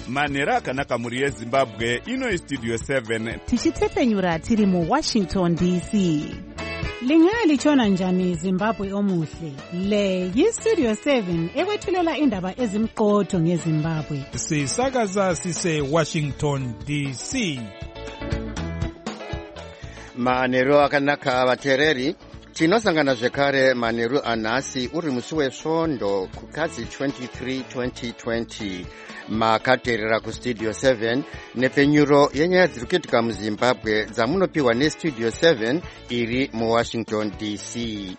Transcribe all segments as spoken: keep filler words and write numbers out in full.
manhero akanaka mhuri yezimbabwe. Ino istudio seven tichitefenyura tiri muwashington D C. Lingalitshona njani Zimbabwe omuhle? Le yistudio seven ekwethulela indaba ezimqotho ngeZimbabwe. Sisakaza sise Washington D C. Manhero akanaka vateereri, tinosangana zvekare manheru anhasi uri musi wesvondo kukadzi twenty-three twenty twenty. Makateerera kustudio seven nepfenyuro yenyaya dziri kuitika muZimbabwe dzamunopiwa nestudio seven iri muWashington D C.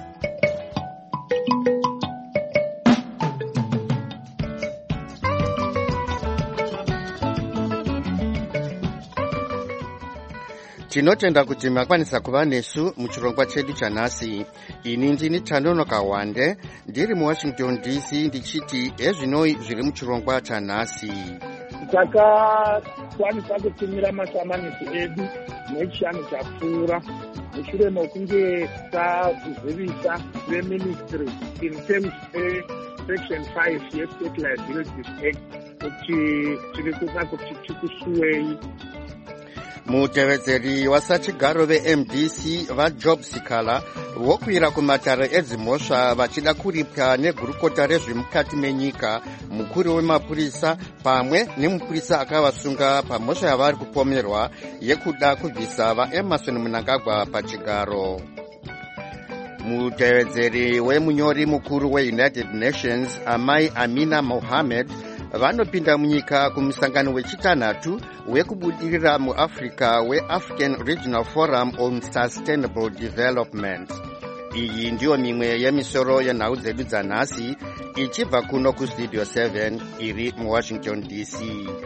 Tinotenda kuti makwanisa kuva nesu muchirongwa chedu chanhasi. Ini ndini Tanono Kawande ndiri muWashington D C ndichiti ezvinoi zviri muchirongwa chanhasi. Takakwanisa kutumira masamanisi edu nechishanu chapfuura mushure mekunge tazivisa veministry in terms section five yeState Liabilities Act kuti tiri kuda kuti tikusuwei. Mutevedzeri wasachigaro veM D C vaJob Sikala vokwira kumatare edzimhosva vachida kuripwa negurukota rezvemukati menyika, mukuru wemapurisa pamwe nemupurisa akavasunga pamhosva yavari kupomerwa yekuda kubvisa vaEmerson Mnangagwa pachigaro. Mutevedzeri wemunyori mukuru weUnited Nations Amai Amina Mohammed vanopinda munyika kumusangano wechitanhatu wekubudirira muAfrica weAfrican Regional Forum on Sustainable Development. Iyi ndiyo mimwe yemisoro yenhau dzedu dzanhasi ichibva kuno kustudio seven iri muWashington D C.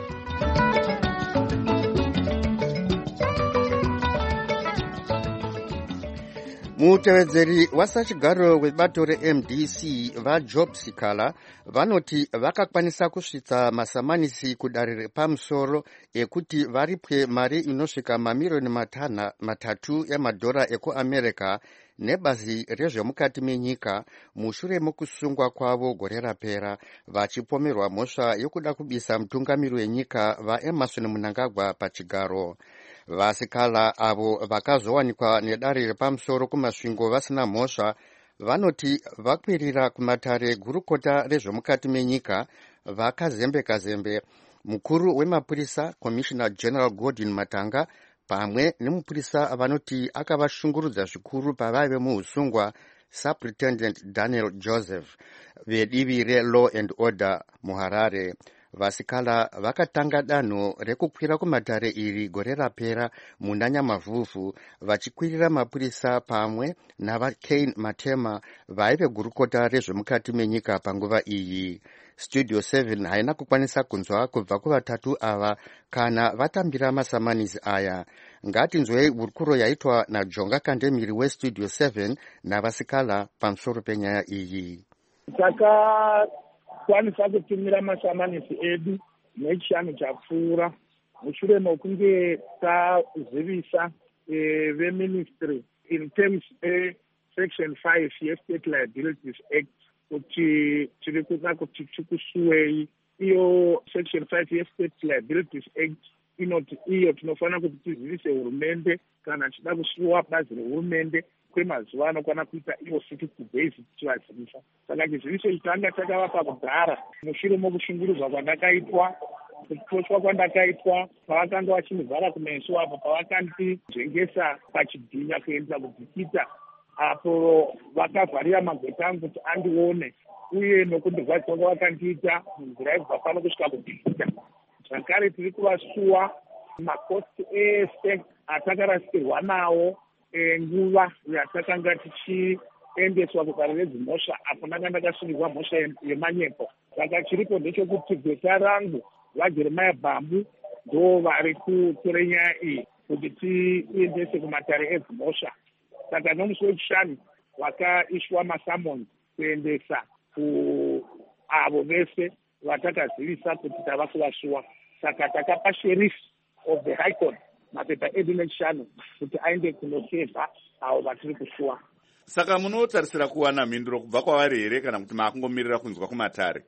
Mutevedzeri wasachigaro webato reM D C vaJob Sikala vanoti vakakwanisa kusvitsa masamanisi kudare repamusoro ekuti varipwe mari inosvika mamiliyoni matana matatu emadhora ekuAmerica nebazi rezvemukati menyika mushure mokusungwa kwavo gore rapera vachipomerwa mhosva yokuda kubisa mutungamiri wenyika vaEmerson Mnangagwa pachigaro. Vasikala avo vakazowanikwa nedare repamusoro kumasvingo vasina mhosva vanoti vakwirira kumatare gurukota rezvemukati menyika vakazembeka zembe mukuru wemapurisa Commissioner General Gordon Matanga pamwe nemupurisa vanoti akavashungurudza zvikuru pavaive muusungwa Superintendent Daniel Joseph vedivi reLaw and Order muHarare. Vasikala vakatanga danho rekukwira kumatare iri gore rapera muna Nyamavhuvhu vachikwirira mapurisa pamwe navaKane Matema vaive gurukota rezvemukati menyika panguva iyi. Studio seven haina kukwanisa kunzwa kubva kuvatatu ava kana vatambira masamanisi aya. Ngatinzwei hurukuro yaitwa naJonga Kandemiri weStudio seven navasikala pamusoro penyaya iyi. Taka kwanisa kutumira masamanisi edu nechishanu chapfuura mushure mekunge tazivisa veministry in terms section five yeState Liabilities Act kuti tiri kuda kuti tikusuwei. Iyo section five yeState Liabilities Act inoti iyo tinofanira kuti tizivise hurumende kana tichida kusuwa bazi rehurumende kwemazuva anokwana kuita iyo sixty days tichivazivisa. Saka chiziviso ichi tanga takavapa kudhara mushure mokushungurudzwa kwandakaitwa, kutoshwa kwandakaitwa pavakanga vachindivhara kumeso apo pavakandijengesa pachidhinya kuendesa kudhikita apo vakavharira magweta angu kuti andione uye nokundirwadzisa kwavakandiita munzira yekubva pano kusvika kudhikita. Zvakare tiri kuvasuwa makosti ese atakarasikirwa nawo nguva yatakanga tichiendeswa kudare redzimhosva apo ndanga ndakasungirwa mhosva yemanyepo. Saka chiripo ndechekuti gweta rangu vaJeremiah Bambu ndo vari kutora nyaya iyi kuti tiendese kumatare edzimhosva. Saka nomusi wechishanu wakaiswa masamoni kuendesa kuavo vese vatakazivisa kuti tava kuvasuwa. Saka takapa sheriff of the High Court mapepa edu nechishanu kuti aende kunosevha avo vatiri kusuwa. Saka munotarisira kuwana mhinduro kubva kwavari here kana kuti maakungomirira kunzwa kumatare?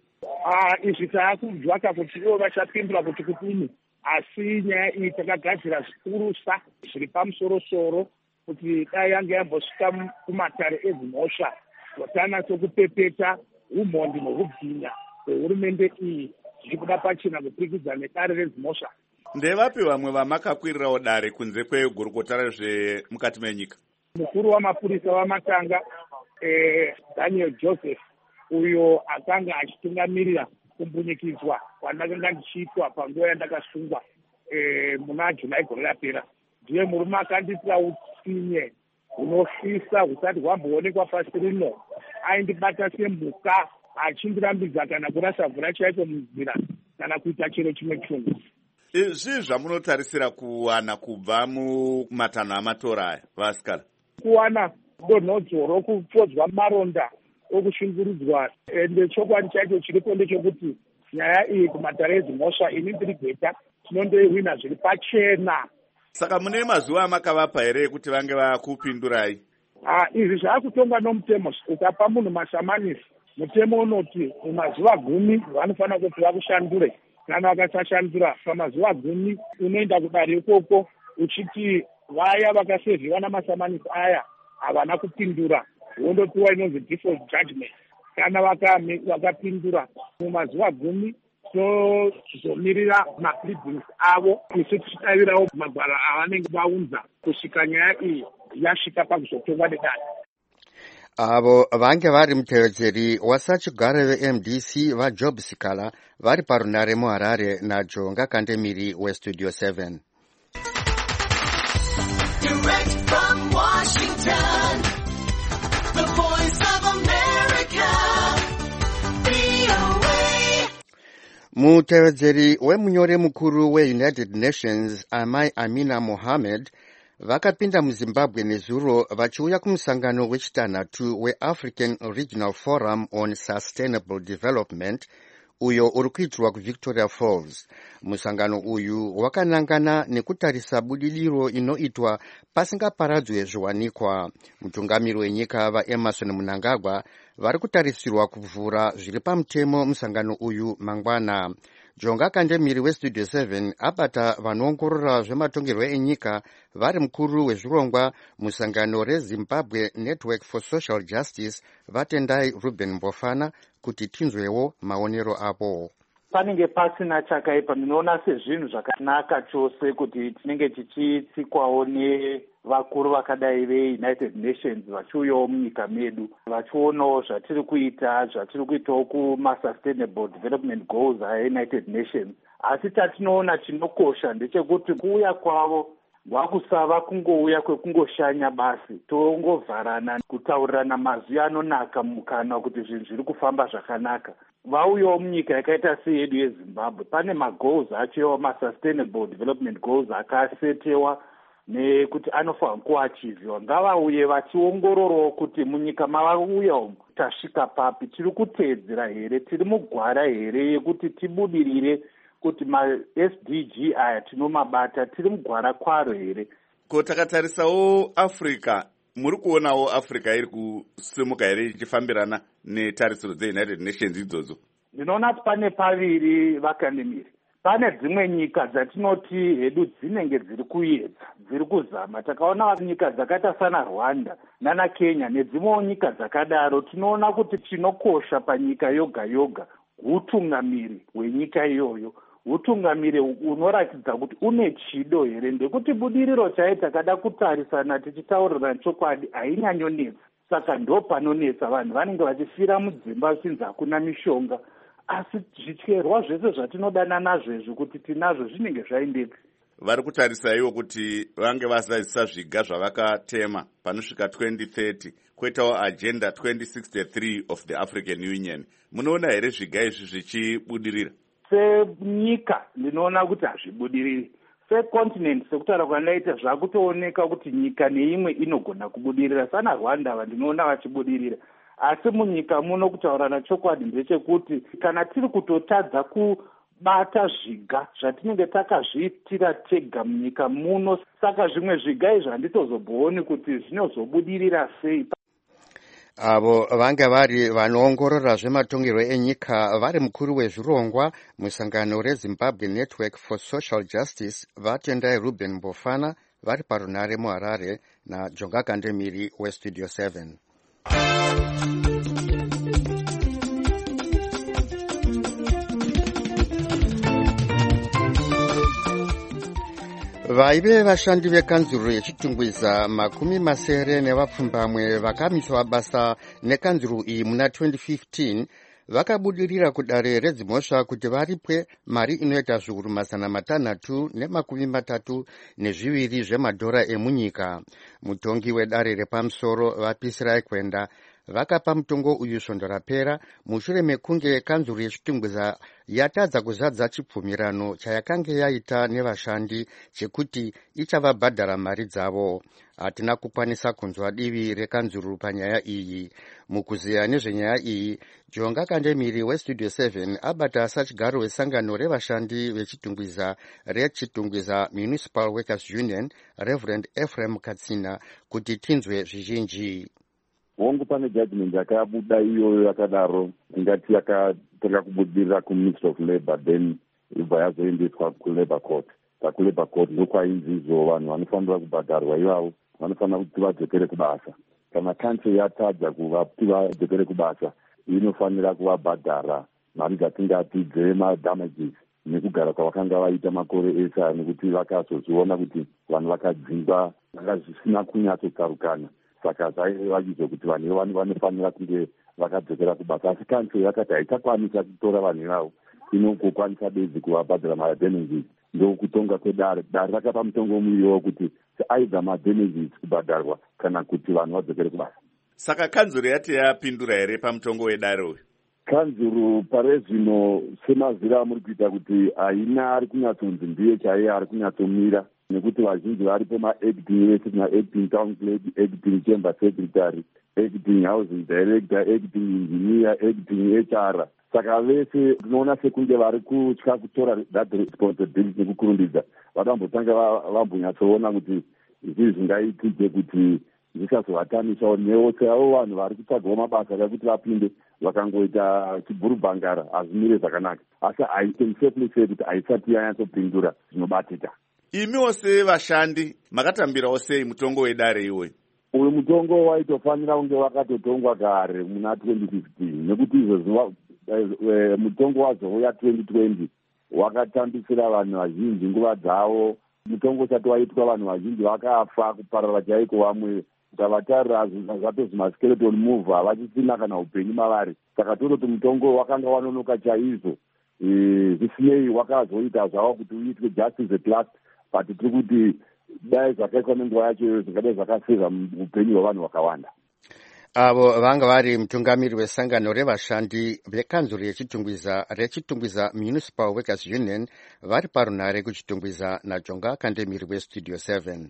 izvi taakubvaka kuti ivo vachapindura kuti kudini, asi nyaya iyi takagadzira zvikurusa zviri pamusoro-soro kuti dai yange yambosvika kumatare edzimhosva tanatokupepeta umhondi nohubwinya hwehurumende iyi zviri kuda pachina kupikidza nedare redzimhosva. Ndevapi vamwe vamakakwirirawo dare kunze kwegurukota rezvemukati menyika? Mukuru wamapurisa waMatanga eh, Daniel Joseph, uyo akanga achitungamirira kumbunyikidzwa kwandakanga ndichiitwa panguva yandakasungwa eh, muna Julai gore rapera, ndiye murume akanditira utsinye hunofisa husati hwamboonekwa pasi rino. Aindibata semhuka achindirambidza kana kurasa mvura chaiko munzira kana kuita chiro chimwe chungu. Izvi zvamunotarisira kuwana kubva mumatanho amatora aya vasikana? Kuwana donhodzo rokupodzwa maronda okushungurudzwa, ende chokwadi chacho chiripo ndechekuti nyaya iyi kumatare edzimhosva ini ndiri gweta tinondoihwina zviri pachena. Saka mune mazuva amakavapa here kuti vange vakupindurai? Ah, izvi zvaakutongwa nomutemo. Ukapa munhu masamanisi, mutemo unoti mumazuva gumi vanofanira kuti vakushandure. Kana vakasashandura pamazuva gumi unoenda kudare ikoko uchiti vaya vakasevhiwa namasamanisi aya havana kupindura, wondopiwa inonzi default judgment. Kana vakapindura mumazuva gumi tozomirira mapleadings avo isu tichitavirawo magwara avanenge vaunza kusvika nyaya iyi yasvika pakuzotongwa nedare. Avo vange vari mutevedzeri wasachigare ve-M D C vaJob Sikala vari parunare muHarare naJonga Kandemiri weStudio seven. Direct from Washington, the Voice of America, V O A. Mutevedzeri wemunyori mukuru weUnited Nations Amai Amina Mohammed vakapinda muZimbabwe nezuro vachiuya kumusangano wechitanhatu weAfrican Regional Forum on Sustainable Development uyo uri kuitirwa kuVictoria Falls. Musangano uyu wakanangana nekutarisa budiriro inoitwa pasingaparadzwe zviwanikwa. Mutungamiri wenyika vaEmerson Mnangagwa vari kutarisirwa kuvhura zviri pamutemo musangano uyu mangwana. Jonga Kandemiri weStudio seven abata vanoongorora zvematongerwo enyika vari mukuru wezvirongwa musangano reZimbabwe Network for Social Justice vatendai Ruben Mbofana kuti tinzwewo maonero avo. Panenge pasina chakaipa, ndinoona sezvinhu zvakanaka chose kuti tinenge tichitsikwawo nevakuru vakadai veUnited Nations vachiuyawo munyika medu vachionawo zvatiri kuita zvatiri kuitawo kuma-Sustainable Development Goals aUnited Nations. Asi tatinoona chinokosha ndechekuti kuuya kwavo vakusava kungouya kwekungoshanya basi, tongovharana kutaurirana mazwi anonaka mukana kuti zvinhu zviri kufamba zvakanaka. Vauyawo munyika yakaita seyedu yeZimbabwe pane magoals acho ma-Sustainable Development Goals akasetewa nekuti anofanirwa kuachiviwa. Ngavauye vachiongororawo kuti munyika mavauya umu tasvika papi, tiri kuteedzera here, tiri mugwara here yekuti tibudirire kuti ma-S D G aya tinomabata tiri mugwara kwaro here. Ko takatarisawo Africa, muri kuonawo Africa iri kusimuka here ichifambirana netarisiro dzeUnited Nations idzodzo? Ndinoona kuti pane paviri vakandemiri. Pane dzimwe nyika dzatinoti hedu dzinenge dziri kuedza, dziri kuzama. Takaona nyika dzakaita sana Rwanda nana Kenya nedzimwewo nyika dzakadaro. Tinoona kuti chinokosha panyika yoga yoga utungamiri hwenyika iyoyo, utungamiri unoratidza kuti une chido here, ndekuti budiriro chai takada kutarisana tichitaurirana chokwadi hainyanyonetsa. Saka ndo panonetsa, vanhu vanenge vachifira mudzimba vachinzi hakuna mishonga. Asi zvityerwa zvese zvatinodanana nazvo izvi kuti tinazvo zvinenge zvaindeka. Vari kutarisa iwo kuti vange vazadzisa zviga zvavakatema panosvika twenty thirty, kwoitawo agenda twenty sixty-three of the African Union. Munoona here zviga izvi zvichibudirira? Senyika ndinoona kuti hazvibudiriri. Secontinent sekutaura kwandaita zvakutooneka kuti nyika neimwe inogona kubudirira. Sana Rwanda vandinoona vachibudirira. Asi munyika muno kutaurana chokwadi ndechekuti kana tiri kutotadza kubata zviga zvatinenge takazviitira tega munyika muno, saka zvimwe zviga izvi handitozombooni kuti zvinozobudirira sei. avo vanga vari vanoongorora zvematongerwo enyika vari mukuru wezvirongwa musangano rezimbabwe network for social justice vatendai ruben mbofana vari parunare muharare najonga kandemiri westudio seven. vaive vashandi vekanzuro yechitungwiza makumi masere nevapfumbamwe vakamiswa basa nekanzuro iyi muna twenty fifteen vakabudirira kudare redzimhosva kuti varipwe mari inoita zviuru mazana matanhatu nemakumi matatu nezviviri zvemadhora emunyika. mutongi wedare repamusoro vapisirai kwenda vakapa mutongo uyu svondo rapera mushure mekunge kanzuro yechitungwiza yatadza kuzadza chibvumirano chayakanga yaita nevashandi chekuti ichavabhadhara mari dzavo. hatina kukwanisa kunzwa divi rekanzuro panyaya iyi. mukuziya nezvenyaya iyi jonga kandemiri westudio seven abata sachigaro wesangano revashandi vechitungwiza rechitungwiza municipal workers union reverend ephraim katsina kuti tinzwe zvizhinji. hongu pane judgment yakabuda iyoyo yakadaro ingati yakatanga kubudirira kuministry of labour then ibva yazoendeswa kulabour court. pakulabour court ndokwainzizo vanhu vanofanira kubhadharwa ivavo vanofanira kuti vadzokere kubasa. kana country yatadza kuti vadzokere kubasa inofanira kuvabhadhara mari dzatingati dzemadamages nekugara kwavakanga vaita makore ese nekuti vakazozviona kuti vanhu vakadzingwa vanga zvisina kunyatsotsarukana. saka zvaivakizwa kuti vanhu ivavo vanofanira kunge vakadzokera kubasa. asi country yakati haichakwanisa kutora vanhu ivavo, inongokwanisa bedzi kuvabhadhara madamages. ndokutonga kwedare. dare rakapa mutongo muiwo kuti aidha madamages kubhadharwa kana kuti vanhu vadzokere kubasa. saka kanzuro yati yapindura here pamutongo wedare uyu? kanzuro pare zvino semazira amuri kuita kuti haina ari kunyatsonzi ndiye chaiye ari kunyatsomira, nekuti vazhinji varipo maacting vese, maacting town clerk, acting chamber secretary, acting housing director, acting engineer, acting H R. saka vese tinoona sekunge vari kutya kutora that responsibility nekukurumbidza. vadambotanga vambonyatsoona kuti izvi zvingaitike kuti zvisazovatamishawo neose avo vanhu vari kutsvagawo mabasa akakuti vapinde vakangoita chibhurubhangara hazvimire zvakanaka. asi haisefully sei kuti haisati yanyatsopindura zvinobatika. imiwo sevashandi makatambirawo sei mutongo wedare iwoyu? uyu mutongo waitofanira kunge wakatotongwa kare muna twenty fifteen nekuti izvozvo mutongo wazouya twenty twenty wakatambisira vanhu vazhinji nguva dzavo. mutongo usati waitwa vanhu vazhinji vakafa kuparara chaiko. vamwe ukavatarira zvatozvimaskeleton move havachisina kana upenyu mavari. saka tototi mutongo wakanga wanonoka chaizvo. zvisinei wakazoita zvavo kuti uitwe justice at last, but tiri kuti dai zvakaitwa nenguva yacho zvingadai zvakaseva upenyu hwevanhu vakawanda. avo vanga vari mutungamiri wesangano revashandi vekanzuro yechitungwiza rechitungwiza municipal workers union vari parunare kuchitungwiza najonga kandemiri westudio seven.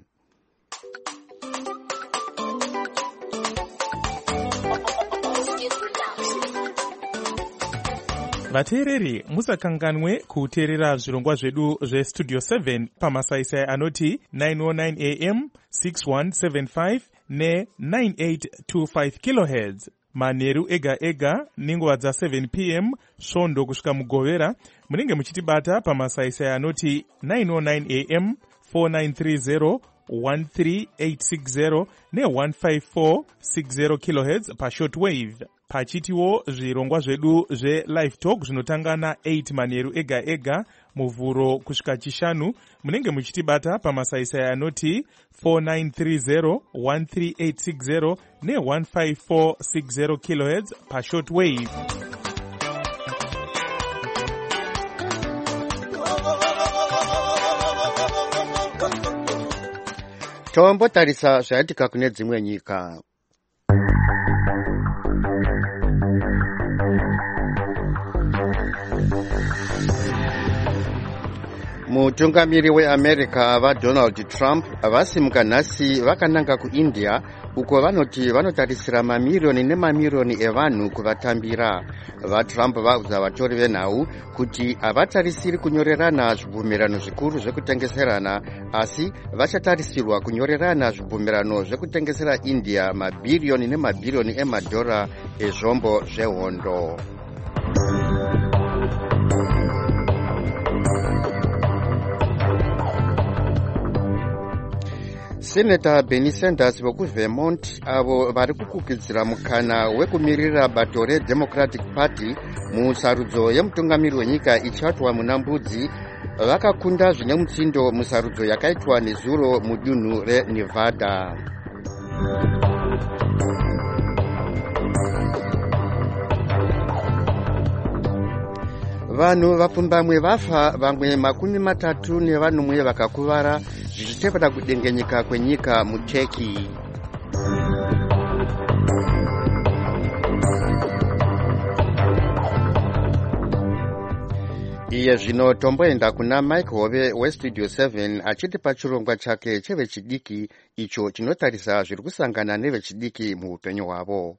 vateereri musakanganwe kuteerera zvirongwa zvedu zvestudio seven pamasaisai anoti nine oh nine a m, six one seven five ne nine eight two five kilohertz manheru ega ega nenguva dza seven p m svondo kusvika mugovera. munenge muchitibata pamasaisai anoti nine oh nine a m, four nine three zero, one three eight six zero ne one five four six zero kilohertz pashortwave. pachitiwo zvirongwa zvedu zvelive talk zvinotanga na8 manheru ega ega muvhuro kusvika chishanu. munenge muchitibata pamasaisai anoti four nine three zero, one three eight six zero ne one five four six zero kilohertz pashortwave. tombotarisa zvaitika kune dzimwe nyika. mutungamiri weamerica vadonald trump vasimuka nhasi vakananga kuindia uko vanoti vanotarisira mamiriyoni nemamiriyoni evanhu kuvatambira. VaTrump vaudza vatori venhau kuti havatarisiri kunyorerana zvibvumirano zvikuru zvekutengeserana, asi vachatarisirwa kunyorerana zvibvumirano zvekutengesera India mabhiriyoni nemabhiriyoni emadhora ezvombo zvehondo. Senator Bernie Sanders vekuVermont avo vari kukukidzira mukana wekumirira bato reDemocratic Party musarudzo yemutungamiri wenyika ichatwa muna Mbudzi vakakunda zvine mutsindo musarudzo yakaitwa nezuro mudunhu reNevada. Vanhu vapfumbamwe vafa, vamwe makumi matatu nevanomwe vakakuvara zvichitevera kudengenyeka kwenyika muTurkey. Iye zvino tomboenda kuna Mike Hove weStudio seven achiti pachirongwa chake chevechidiki icho chinotarisa zviri kusangana nevechidiki muupenyu hwavo.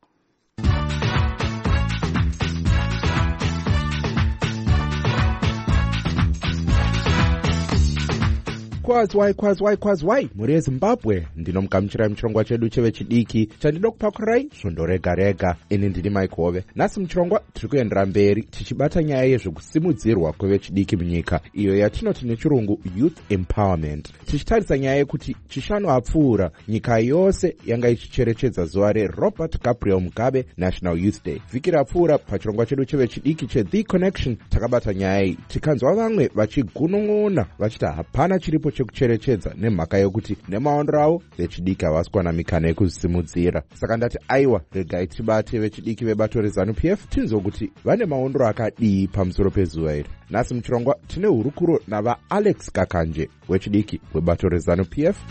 Kwazwai kwazwai kwazwai muri yeZimbabwe, ndinomugamuchirai muchirongwa chedu chevechidiki chandido kupakurai svondo rega rega. Ini ndini Mike Hove. Nhasi muchirongwa tiri kuendera mberi tichibata nyaya yezvekusimudzirwa kwevechidiki munyika, iyo yatinoti nechirungu youth empowerment, tichitarisa nyaya yekuti chishanu apfuura nyika yose yanga ichicherechedza zuva reRobert Gabriel Mugabe National Youth Day. Vhiki rapfuura pachirongwa chedu chevechidiki cheThe Connection takabata nyaya iyi, tikanzwa vamwe vachigunun'una vachiti hapana chiripo chekucherechedza nemhaka yokuti nemaondro avo vechidiki havasi kuwana mikana yekuzisimudzira. Saka ndati aiwa, regai tibate vechidiki vebato reZANU P F tinzwe kuti vane maondro akadii pamusoro pezuva iri. Nhasi muchirongwa tine hurukuro navaAlex Gakanje wechidiki webato reZANU P F.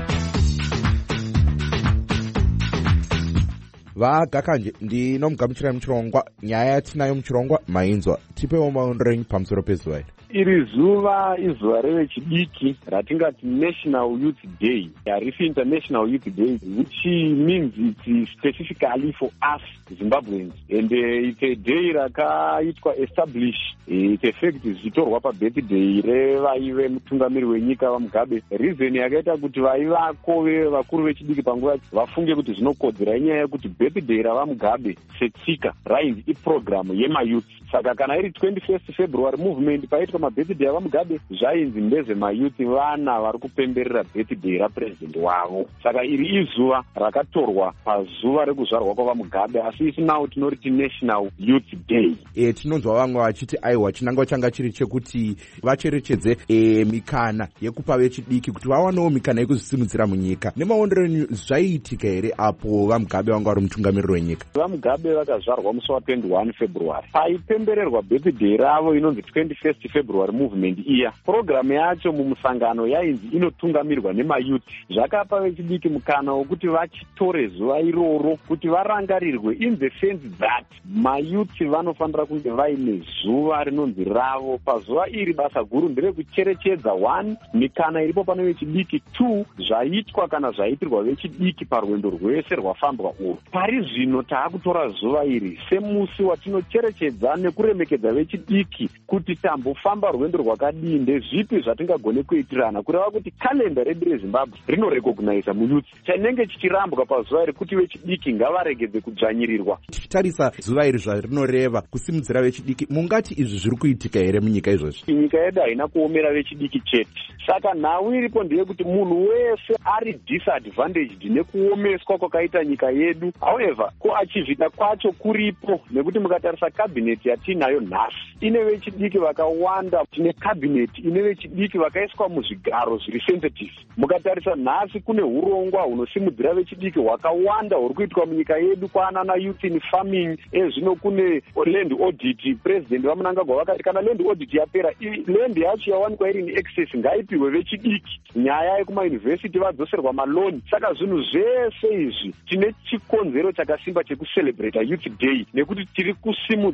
VaGakanje, ndinomugamuchirai muchirongwa. Nyaya yatinayo muchirongwa mainzwa, tipewo maondro enyu pamusoro pezuva iri. Iri zuva izuva revechidiki ratingati National Youth Day, harisi International Youth Day, which means it's specifically for us Zimbabweans, and uh, it's a day rakaitwa establish, it's effect zvitorwa pabirthday revaive mutungamiri wenyika vaMugabe. Reason yakaita kuti vaivako vakuru vechidiki panguva vafunge kuti zvinokodzera inyaya yekuti birthday ravaMugabe setsika rainzi iprogram yemayouth. Saka kana iri twenty-first February movement paitwa mabirthday avaMugabe zvainzi ndeze mayouth vana vari kupemberera birthday rapresident wavo. Saka iri izuva rakatorwa pazuva rekuzvarwa kwavaMugabe, asi isi nawo tinoriti National Youth Day. E, tinonzwa vamwe vachiti aiwa chinangwa changa chiri chekuti vacherechedze e, mikana yekupa vechidiki kuti vawanewo mikana yekuzvisimudzira munyika. Nemaondero enyu zvaiitika here apo vaMugabe vanga vari mutungamiriri wenyika? VaMugabe vakazvarwa musi wa twenty-one February. Paipembererwa birthday ravo inonzi twenty-first February movement iya. Programu yacho mumusangano yainzi inotungamirwa nemayouth. Zvakapa vechidiki mukana wokuti vachitore zuva iroro kuti varangarirwe, in the sense that mayouth vanofanira kunge vaine zuva rinonzi ravo. Pazuva iri basa guru nderekucherechedza one mikana iripo pane vechidiki, two zvaitwa kana zvaitirwa vechidiki parwendo rwese rwafambwa urwu. Pari zvino taakutora zuva iri semusi watinocherechedza nekuremekedza vechidiki kuti tambofamba rwendo rwakadii, ndezvipi zvatingagone kuitirana kureva kuti kalenda redu reZimbabwe rinorekognaiza muyouth. Chanenge chichirambwa pazuva iri kuti vechidiki ngavaregedze kudzvanyirirwa. Tichitarisa zuva iri zvarinoreva kusimudzira vechidiki, mungati izvi zviri kuitika here munyika izvozvi? Nyika yedu haina kuomera vechidiki chete. Saka nhau iripo ndeyekuti munhu wese ari disadvantaged nekuomeswa kwakaita nyika yedu. However, kuachivhita kwacho kuripo, nekuti mukatarisa kabineti yatinayo nhasi ine vechidiki vakawanda. Tine kabineti ine vechidiki vakaiswa muzvigaro zviri sensitive. Mukatarisa nhasi kune urongwa hunosimudzira vechidiki hwakawanda huri kuitwa munyika yedu, kwaanana youth in farming. Ezvino kune land audit. President vaMnangagwa vakati kana land audit yapera, land yacho yawanikwa iri in excess ngaipiwe vechidiki. Nyaya yekumayunivhesiti vadzoserwa maloni. Saka zvinhu zvese izvi tine chikonzero chakasimba chekucelebrate youth day, nekuti tiri kusimudzirwa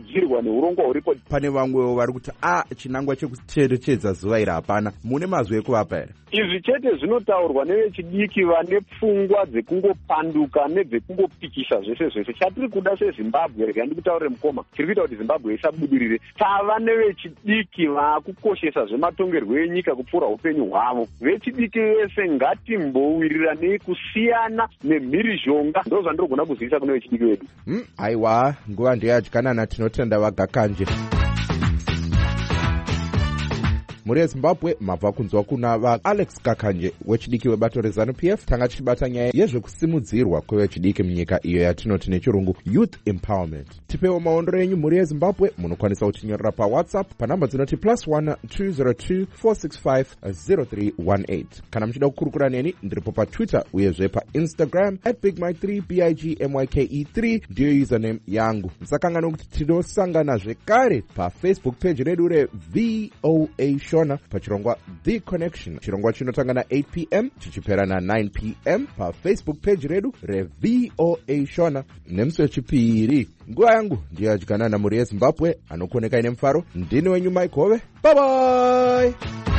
neurongwa huripo. Pane vamwewo vari kuti a chinangwa chekucherechedza zuva iri hapana. Mune mazwi ekuvapa here? Izvi chete zvinotaurwa nevechidiki vane pfungwa dzekungopanduka nedzekungopikisa zvese zvese. Chatiri kuda seZimbabwe, rega ndikutaurire mukoma, tiri kuita kuti Zimbabwe isabudirire. Tava nevechidiki vakukoshesa zvematongerwo enyika kupfuura upenyu hwavo. Vechidiki vese ngatimbowiriranei kusiyana nemhirizhonga. Ndo zvandirogona kuzivisa kune vechidiki vedu. Hmm, aiwa, nguva ndeyadyanana, tinotenda vagakanje. Muri yeZimbabwe mabva kunzwa kuna vaAlex Kakanje wechidiki webato reZANU-P F. Tanga tichibata nyaya yezvekusimudzirwa kwevechidiki munyika iyo yatinoti nechirungu Youth Empowerment. Tipewo maondero enyu muri yeZimbabwe, munokwanisa kutinyorera paWhatsApp panhamba dzinoti plus one two zero two four six five zero three one eight. Kana muchida kukurukura neni ndiripo paTwitter uyezve paInstagram at big mike three b i g m y k e three ndiyo username yangu. Musakangana kuti tinosangana zvekare paFacebook page redu reV O A Shona pachirongwa The Connection. Chirongwa chinotanga na eight p m chichipera na nine p m paFacebook page redu reV O A Shona. Nemusi wechipiri, nguva yangu ndiyadyanana muri yeZimbabwe, anokoneka ine mufaro. Ndini wenyu Mike Hove. Bye bye.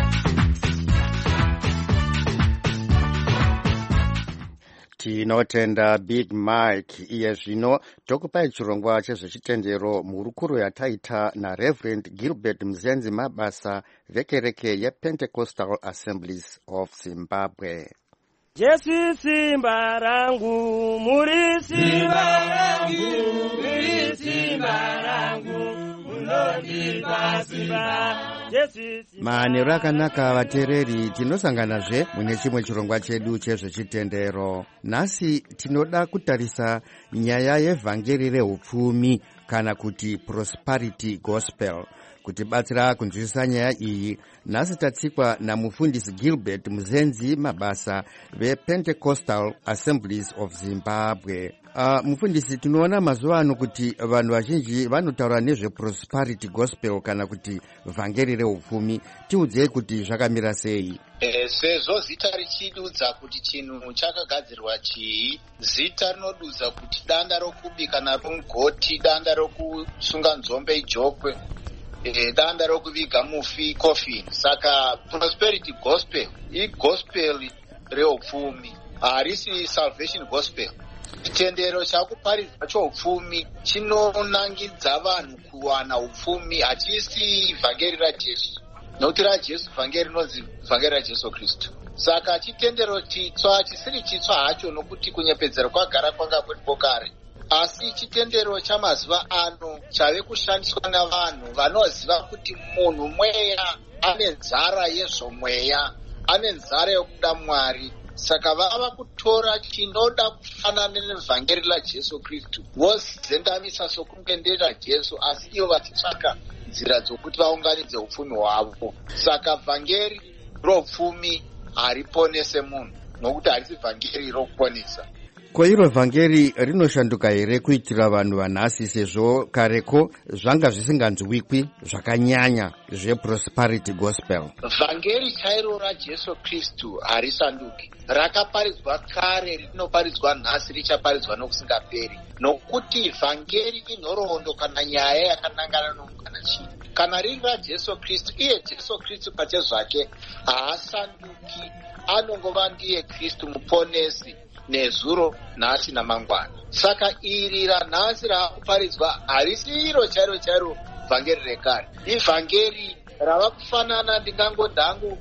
Tinotenda Big Mike. Iye zvino tokupai chirongwa chezvechitendero murukuru yataita naReverend Gilbert Mzenzi Mabasa vekereke yePentecostal Assemblies of Zimbabwe. Jesu simba rangu, muri simba rangu, muri simba rangu, munondipa simba. Manero akanaka vateereri, tinosanganazve mune chimwe chirongwa chedu chezvechitendero. Nhasi tinoda kutarisa nyaya yevhangeri reupfumi kana kuti prosperity gospel. Kutibatsira kunzwisisa nyaya iyi, nhasi tatsikwa namufundisi Gilbert Mzenzi Mabasa vePentecostal Assemblies of Zimbabwe. Uh, mufundisi, tinoona mazuva ano kuti vanhu vazhinji vanotaura nezveprosperity gospel kana kuti vhangeri reupfumi. Tiudzei kuti zvakamira sei? E, sezvo zita richidudza kuti chinhu chakagadzirwa chii, zita rinodudza kuti danda rokubika naro mugoti, danda rokusunga nzombe ijokwe, e, danda rokuviga mufi coffin. Saka prosperity gospel igospel reupfumi, harisi salvation gospel. Chitendero chakuparidza choupfumi chinonangidza vanhu kuwana upfumi, hachisi vhangeri raJesu. Nokuti raJesu vhangeri rinonzi vhangeri raJesu Kristu. Saka chitendero chitsva chisiri chitsva hacho, nokuti kunyepedzera kwagara kwanga kuripo kare. Asi chitendero chamazuva ano chave kushandiswa navanhu vanoziva kuti munhu mweya ane nzara yezvomweya, ane nzara yokuda Mwari. Saka vava kutora chinoda kufanana nevhangeri raJesu Kristu, vozendamisa sokunge nderaJesu, asi ivo vachitsvaka nzira dzokuti vaunganidze upfumi hwavo. Saka vhangeri roupfumi hariponese munhu, nokuti harisi vhangeri rokuponesa. Ko iro vhangeri rinoshanduka here kuitira vanhu vanhasi, sezvo kareko zvanga zvisinganzwikwi zvakanyanya zveprosperity gospel? Vhangeri chairo raJesu Kristu harisanduki, rakaparidzwa kare, rinoparidzwa nhasi, richaparidzwa nokusingaperi, nokuti vhangeri inhoroondo kana nyaya yakanangana nomunhu kana chinhu. Kana riri raJesu Kristu, iye Jesu Kristu pachezvake haasanduki, anongova ndiye Kristu muponesi nezuro, nhasi namangwana. Saka iri ranhasi raakuparidzwa harisi iro chairo chairo vhangeri rekare. Ivhangeri rava kufanana, ndingangodhangu,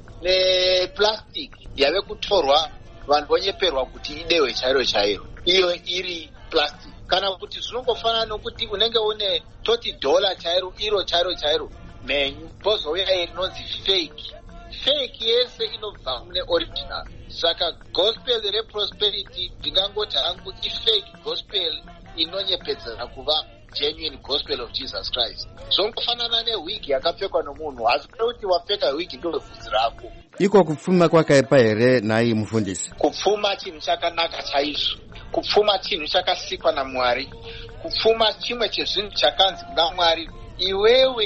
neplastic yave kutorwa vanhu vonyeperwa kuti idehwe chairo chairo, iyo iri plastic. Kana kuti zvinongofanana nokuti unenge une toti dhola chairo, iro chairo chairo, mhenyu, pozouya rinonzi fake. Fake yese inobva mune original. Saka gospel reprosperity ndingangoti hangu ifake gospel inonyepedzera kuva genuine gospel of Jesus Christ. Zvongofanana newigi yakapfekwa nomunhu, asi kuti wapfeka wigi ndo vhudzi rako. Iko kupfuma kwakaipa here nai mufundisi? Kupfuma chinhu chakanaka chaizvo. Kupfuma chinhu chakasikwa naMwari. Kupfuma chimwe chezvinhu chakanzi kuna Mwari, iwewe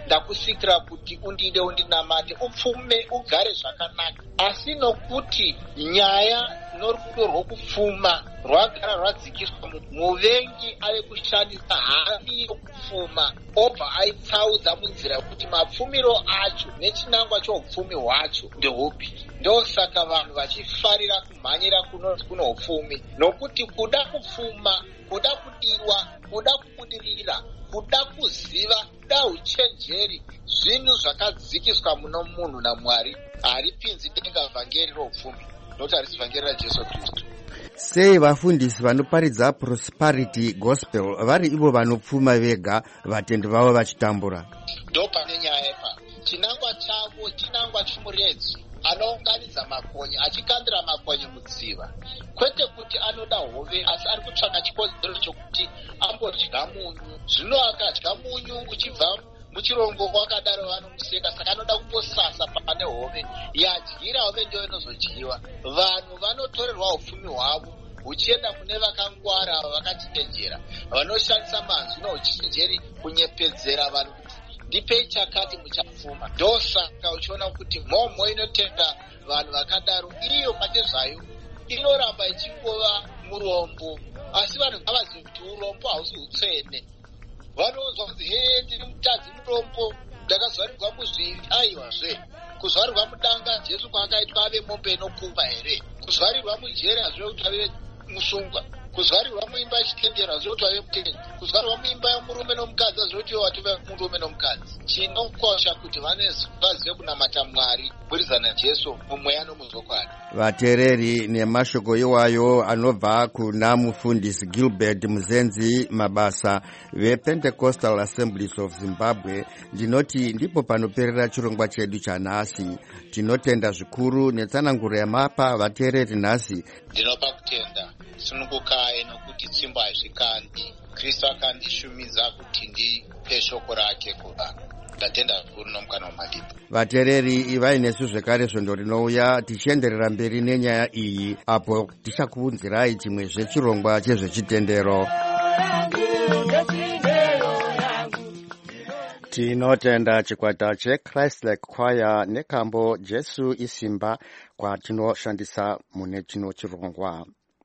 ndakusikira kuti undide undinamate upfume ugare zvakanaka. Asi nokuti nyaya norudo rwokupfuma rwagara rwadzikiswa, muvengi ave kushandisa havi yokupfuma obva aitsaudza munzira yekuti mapfumiro acho nechinangwa choupfumi hwacho ndehupi. Ndosaka vanhu vachifarira kumhanyira kuno upfumi, nokuti kuda kupfuma, kuda kudiwa, kuda kubudirira, kuda kuziva, kuda uchenjeri, zvinhu zvakadzikiswa muno munhu naMwari. Haripinzi denga vhangeri roupfumi, nokuti harisi vhangeri raJesu Kristu. Sei vafundisi vanoparidza prosperity gospel vari ivo vanopfuma vega, vatendi vavo vachitambura? Ndo pane nyaya ipa. Chinangwa chavo chinangwa chomuredzi anounganidza makonye, achikandira makonye mudziva. Kwete kuti anoda hove, asi ari kutsvaka chikodzero chokuti ambodya munyu. Zvino akadya munyu uchibva muchirongo wakadaro vanomuseka, saka anoda kumbosasa pane hove. Yadyira hove ndio inozodyiwa. Vanhu vanotorerwa upfumi hwavo huchienda kune vakangwara, vakachenjera, vanoshandisa mazwi nouchenjeri kunyepedzera vanhu kuti ndipei chakati muchapfuma. Ndosaka uchiona kuti mhomho inotenda vanhu vakadaro iyo pachezvayo inoramba ichingova murombo. Asi vanhu ngavazive kuti urombo hausi utsvene. Vanonzwa kunzi he ndiri mutadzi murombo, ndakazvarirwa muzviri. Aiwazve, kuzvarirwa mudanga Jesu kwaakaitwa ave mombe inokumba here? Kuzvarirwa mujeri hazvive kuti ave musungwa. Kuzvarirwa muimba yechitendero hazvive kuti ave mutendi. Kuzvarirwa muimba yomurume nomukadzi hazvive kuti watove murume nomukadzi. Chinokosha kuti vazive kunamata Mwari kubudikidzana naJesu mumweya nomuzokwadi. Vateereri nemashoko iwayo anobva kuna mufundisi Gilbert Muzenzi Mabasa vePentecostal Assemblies of Zimbabwe, ndinoti ndipo panoperera chirongwa chedu chanhasi. Tinotenda zvikuru netsananguro yamapa vateereri nhasi. Ndinopa kutenda sunungukai nokuti tsimba hazvikandi. Kristu akandishumidza kuti ndipe shoko rake kuvanhu. Ndatenda zvikuru nomukana wamadipo. Vateereri vainesu zvekare svondo rinouya tichienderera mberi nenyaya iyi, apo tichakuunzirai chimwezve chirongwa chezvechitendero. Tinotenda chikwata cheChrist Like Choir nekambo Jesu Isimba kwatinoshandisa mune chino chirongwa.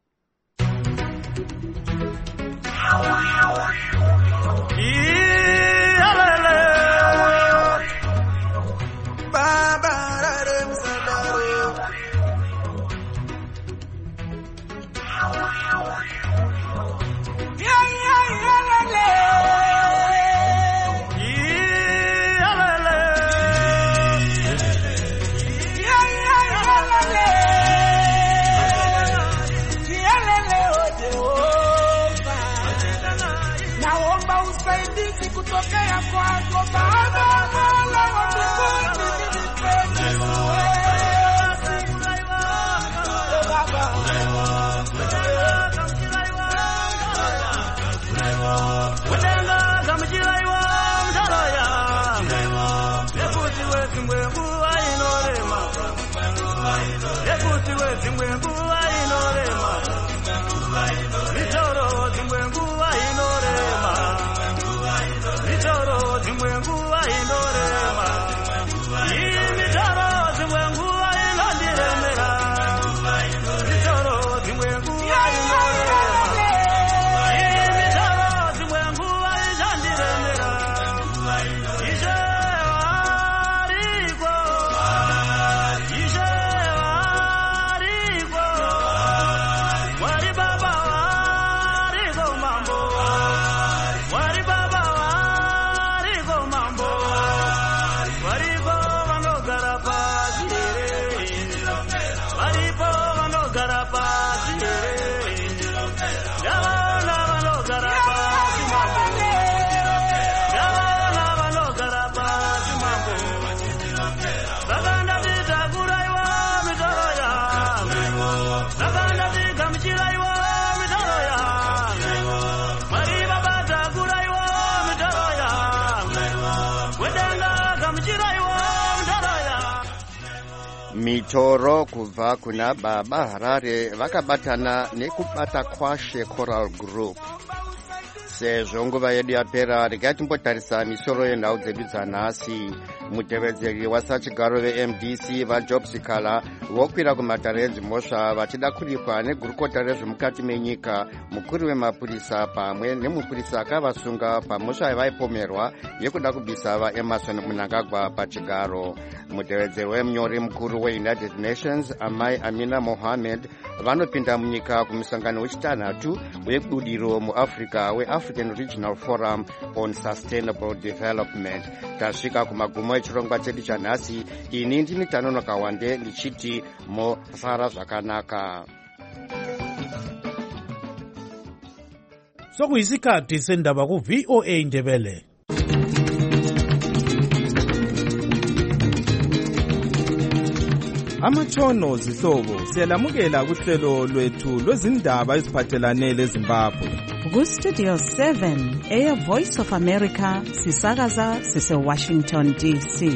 Mitoro kubva kuna Baba Harare vakabatana nekubata Kwashe Choral Group. sezvo nguva yedu yapera regai timbotarisa misoro yenhau dzedu dzanhasi. Mutevedzeri wasachigaro ve-M D C vaJob Sikala vokwira kumatare edzimhosva vachida kuripwa negurukota rezvemukati menyika. Mukuru wemapurisa pamwe nemupurisa akavasunga pamhosva yavaipomerwa yekuda kubvisa vaEmerson Mnangagwa pachigaro. Mutevedzeri wemunyori mukuru weUnited Nations Amai Amina Mohammed vanopinda munyika kumusangano wechitanhatu webudiro muAfrica weAfrican Regional Forum on Sustainable Development. Tasvika kumagumo echirongwa chedu chanhasi. Ini ndini Tanonoka Wande ndichiti mosara zvakanaka. Sokuyisikhathi sendaba ku V O A Ndebele. Amatshono zihlobo siyalamukela kuhlelo lwethu lwezindaba eziphathelane leZimbabwe. Ku Studio seven eya Voice of America sisakaza sise Washington D C.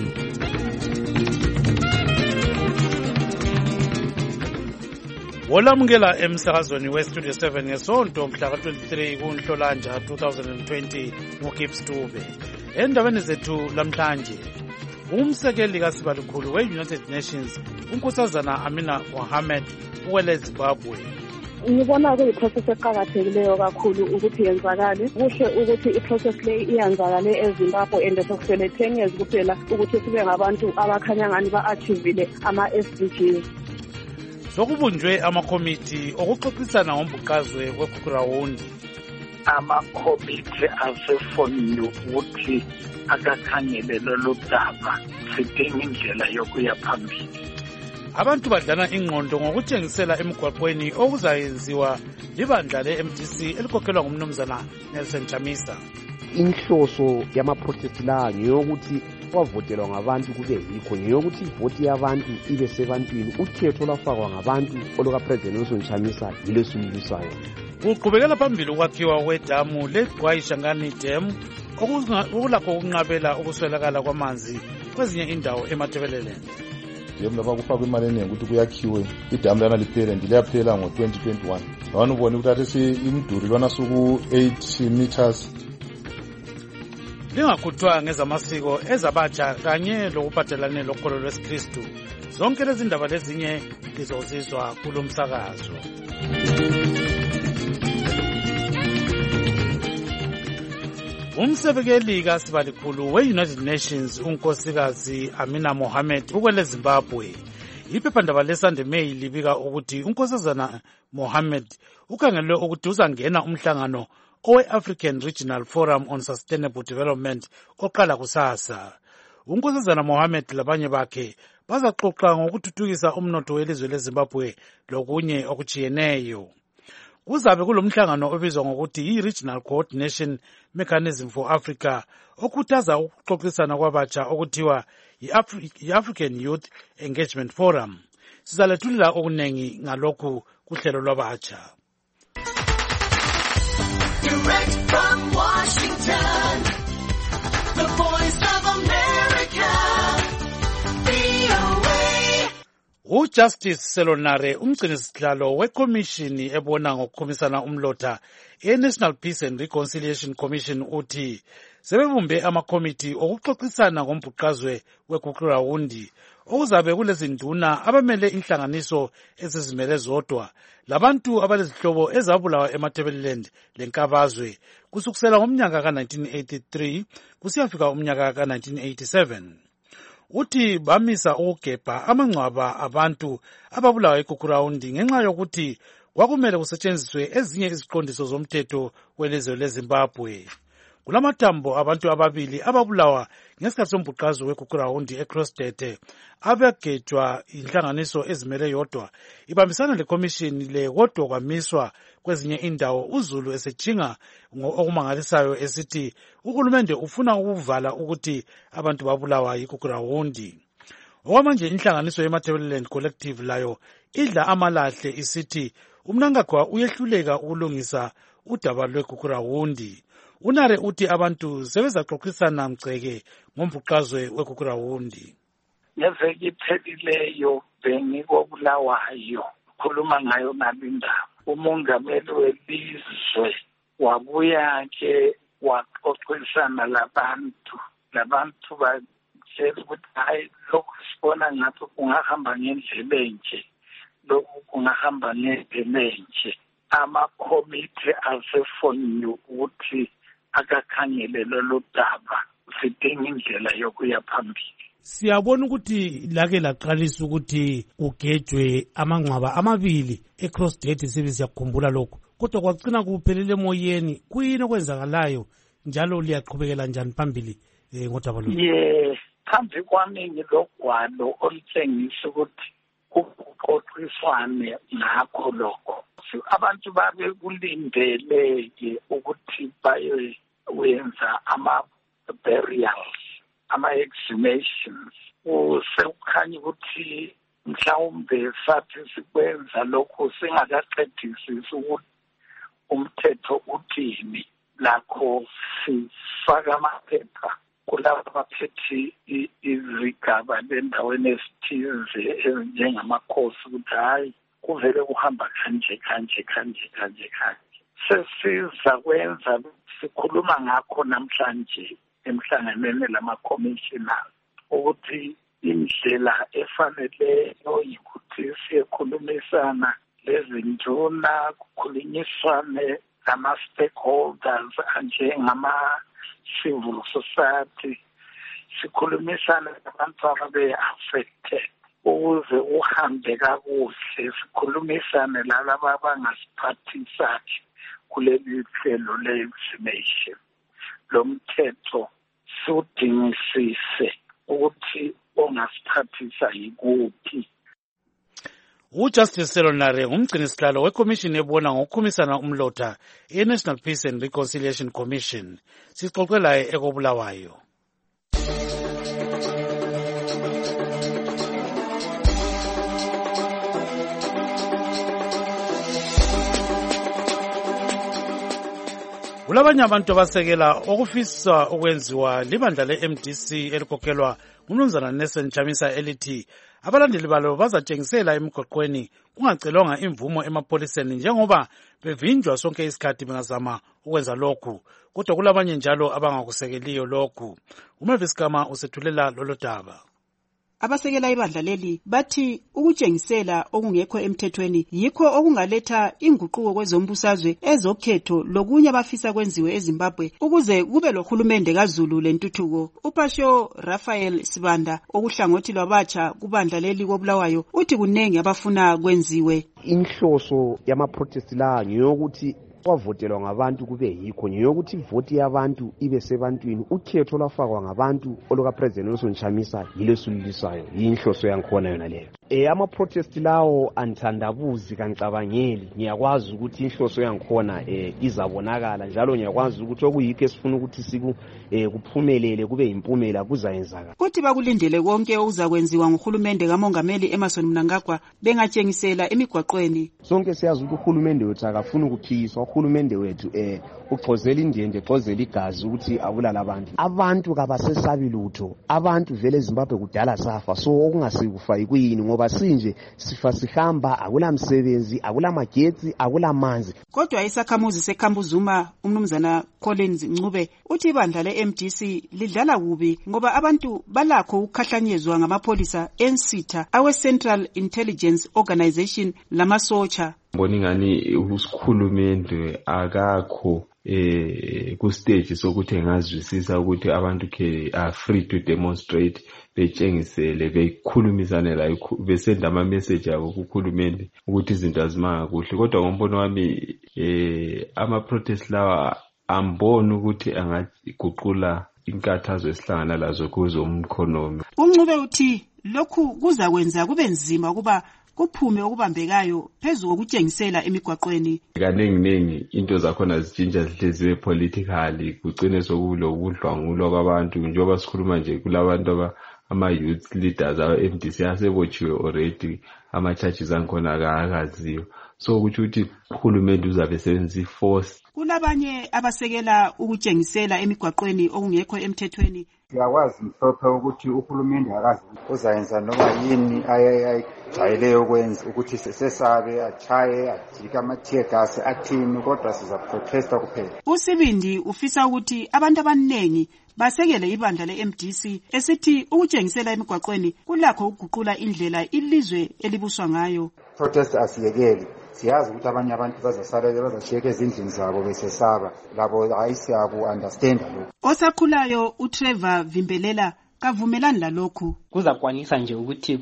Wolamukela emsakazweni we Studio seven ngesonto mhla ka twenty-three kuNhlolanja twenty twenty uGibbs Dube. Endabeni zethu lamhlanje umsekeli kaSibalukhulu we-United Nations unkosazana Amina Mohammed uwele Zimbabwe. Ngibona kuyiprocess eqhakathekileyo kakhulu ukuthi yenzakale. Kuhle ukuthi iprocess le iyenzakale eZimbabwe and sokusele ten years kuphela ukuthi sibe ngabantu abakhanya ngani ba-achievile ama-S D Gs. Sokubunjwe amakomiti okuxoxisana ngombhuqazwe weGugurawundi. Amakomiti asefoniyo ukuthi akakhangele lolu daba sidinga indlela yokuya phambili. Abantu badlana ingqondo ngokutshengisela emgwaqweni okuzayenziwa libandla le-M D C elikhokhelwa ngumnumzana Nelson Chamisa. Inhloso yamaprotest la ngeyokuthi kwavotelwa ngabantu kube yikho, ngeyokuthi ivoti yabantu ibe sebantwini. Ukhetho lwafakwa ngabantu olukaPresident Nelson Chamisa yilesulisayo. Kuqhubekela phambili ukwakhiwa kwedamu leGwai Shangani Dam okulakho ukunqabela ukuswelakala kwamanzi kwezinye indawo eMatabeleland. Yebo bakufaka imali eningi ukuthi kuyakhiwe idamu lana liphele ndiliyaphela ngo twenty twenty-one. Abantu ubone ukuthi athi imduri lwana suku eight meters. Lingakhuthwa ngezamasiko ezabatsha kanye lokuphathelane lokholo lwesikristu. Zonke lezi ndaba lezinye lizozizwa kulomsakazo. Umsekeli kaSibalukhulu we-United Nations unkosikazi Amina Mohammed ukwele Zimbabwe. Iphephandaba leSunday Mail libika ukuthi unkosazana Mohammed ukhangelwe ukuthi uzangena umhlangano owe-African Regional Forum on Sustainable Development oqala kusasa. Unkosazana Mohammed labanye bakhe bazaxoxa ngokuthuthukisa umnotho welizwe leZimbabwe lokunye okujiyeneyo. Kuzabe kulomhlangano obizwa ngokuthi i-Regional Coordination Mechanism for Africa okhuthaza ukuxoxisana kwabatsha okuthiwa i-African Youth Engagement Forum. Sizalethulula okunengi ngalokhu kuhlelo lwabatsha. Direct from Washington, the Voice of America, V O A. UJustice Selonare umgcinisihlalo wekomishini ebona ngokukhumisana umlotha e-National Peace and Reconciliation Commission uthi sebebumbe amakomiti okuxoxisana ngombhuqazwe weGugurawundi okuzabe kulezinduna abamele inhlanganiso ezizimele zodwa labantu abalezihlobo ezabulawa eMatabeleland lenkabazwe kusukusela ngomnyaka ka nineteen eighty-three kusiyafika umnyaka ka nineteen eighty-seven. Uthi bamisa ukugebha amangcwaba abantu ababulawa eGugurawundi ngenxa yokuthi kwakumele kusetshenziswe ezinye iziqondiso zomthetho welizwe leZimbabwe. Kulamathambo abantu ababili ababulawa ngesikhathi sombhuqazwe weGugurawundi eCrossdete abagejwa inhlanganiso ezimele yodwa ibambisana lekomishini le kodwa kwamiswa kwezinye indawo uZulu esejinga okumangalisayo esithi uhulumende ufuna ukuvala ukuthi abantu babulawa yiGugurawundi. Okwamanje inhlanganiso yeMatabeleland Collective layo idla amalahle isithi uMnangagwa uyehluleka ukulungisa udaba lweGugurawundi. Unare uthi abantu sebezaxoxisana mgceke ngombhuqazwe weGugurawundi. Ngeveki iphelileyo bengikobulawayo khuluma ngayo nalindaba. Umongameli welizwe wabuya-ke waxoxisana labantu labantu batshela ukuthi hayi lokhu sibona ngathi kungahamba ngendlela enje lokhu kungahamba ngendlela enje. Amakhomithi asefoniwe ukuthi akakhangele lolu daba sidinga indlela yokuya phambili. Siyabona ukuthi lake laqalisa ukuthi kugejwe amangcwaba amabili eCrossgate sibe siyakhumbula lokho, kodwa kwagcina kuphelele emoyeni. Kuyini okwenzakalayo njalo liyaqhubekela njani phambili eh, ngodaba lo? Ye phambi kwami ngilogwalo olutshengisa ukuthi kuxoxiswane ngakho lokho. Abantu babe kulindeleke ukuthi bayenza ama-burials, ama-exhumations. Usekukhanya ukuthi mhlawumbe sathi sikwenza lokho singakaqedisisi ukuthi umthetho uthini. Lakho sifaka amaphepha kulabo abaphethe izigaba lendaweni ezithize ezinjengamakhosi ukuthi hayi kuvele kuhamba kanje kanje kanje kanje kanje. Sesiza kwenza sikhuluma ngakho namhlanje emhlanganweni lama-commissioner ukuthi indlela efaneleyo yikuthi siyekhulumisana lezinduna, kukhulunyiswane nama-stakeholders anjengama-civil society, sikhulumisane nabantu ababe-affected ukuze uhambe kakuhle, sikhulumisane lalaba abangasiphathisa kuleli hlelo le-exhumation. Lo mthetho siwudingisise ukuthi ongasiphathisa yikuphi. uJustice Selonare ngumgcinisihlalo wekomishini ebona ngokukhumisana umlotha e-National Peace and Reconciliation Commission. Sixoxe laye ekobulawayo. Kulabanye abantu abasekela okufisa ukwenziwa libandla le-M D C elikhokhelwa nguMnumzana Nelson Chamisa elithi abalandeli balo bazatshengisela emigwaqweni kungacelwanga imvumo emapholiseni njengoba bevinjwa sonke isikhathi bengazama ukwenza lokhu, kodwa kulabanye njalo abangakusekeliyo lokhu. uMavis Kama usethulela lolo daba. Abasekela ibandla leli bathi ukutshengisela okungekho emthethweni yikho okungaletha inguquko kwezombusazwe ezokhetho lokunye abafisa kwenziwe eZimbabwe ukuze kube lohulumende kaZulu lentuthuko. uPasho Raphael Sibanda okuhlangothi lwabatsha kubandla leli kobulawayo uthi kunengi abafuna kwenziwe. Inhloso yama-protest la ngeyokuthi kwavotelwa ngabantu kube yikho ngeyokuthi ivoti yabantu ibe sebantwini. Ukhetho lwafakwa ngabantu olukaPresident Nelson Chamisa yilesululisayo, yinhloso yankhona yona leyo. E ama-protest lawo anthandabuzi kancabangeli. Ngiyakwazi ukuthi inhloso yankhona eh izabonakala njalo ngiyakwazi ukuthi okuyikho esifuna ukuthi siku eh kuphumelele kube impumela kuzayenzaka. Kuthi bakulindele konke okuzakwenziwa nguhulumende kaMongameli Emmerson Mnangagwa bengatshengisela emigwaqweni. Sonke siyazi ukuthi uhulumende wethu akafuna ukuphikiswa. Uhulumende wethu eh uxozela indende, uxozela igazi ukuthi abulala abantu. Abantu kabasesabi lutho. Abantu vele eZimbabwe kudala safa, so okungasikufa yikuyini ngoba sinje sifa sihamba, akula msebenzi, akula magetsi, akula manzi. Kodwa isakhamuzi seKhambuzuma uMnumzana Collins Ncube uthi ibandla le-M D C lidlala kubi ngoba abantu balakho ukukhahlanyezwa ngamapholisa ensitha awe Central Intelligence Organization lamasotsha. Mbona ngani usikhulumende akakho eh ku stage sokuthi engazwisisa ukuthi abantu ke are free to demonstrate, betshengisele bekhulumisane la besenda ama message abo kukhulumende ukuthi izinto azimanga kuhle. Kodwa ngombono wami eh ama protest lawa ambona ukuthi angaguqula inkathazo esihlangana lazo kuzo umkhonomi. uNcube uthi lokhu kuza kwenza kube nzima kuba kuphume okubambekayo phezulu kokutshengisela emigwaqweni. Kaningi ningi into zakhona zitshintsha zihleziwe politically, kugcine sokulo ukudlwangulo kwabantu njengoba sikhuluma nje kulabantu ama youth leaders awe M D C asebotshiwe already, ama churches ankhona akaziyo. So ukuthi uthi uhulumende uzabe sebenzisa force. Kulabanye abasekela ukutshengisela emigwaqweni okungekho emthethweni Siyakwazi mhlophe ukuthi uhulumende akazi uzayenza noma yini ayayijayele ukwenza ukuthi sesabe achaye ajike ama-tear gas athini kodwa siza-protesta kuphela. uSibindi ufisa ukuthi abantu abaningi basekele ibandla le-M D C esithi ukutshengisela emigwaqweni kulakho ukuguqula indlela ilizwe elibuswa ngayo. Protest asiyekeli. Siyazi ukuthi abanye abantu bazasala bazashiyeka ezindlini zabo besesaba labo hayi siyaku-understanda lokhu. Osakhulayo uTrevor Vimbelela kavumelani lalokhu. Kuzakwanisa nje ukuthi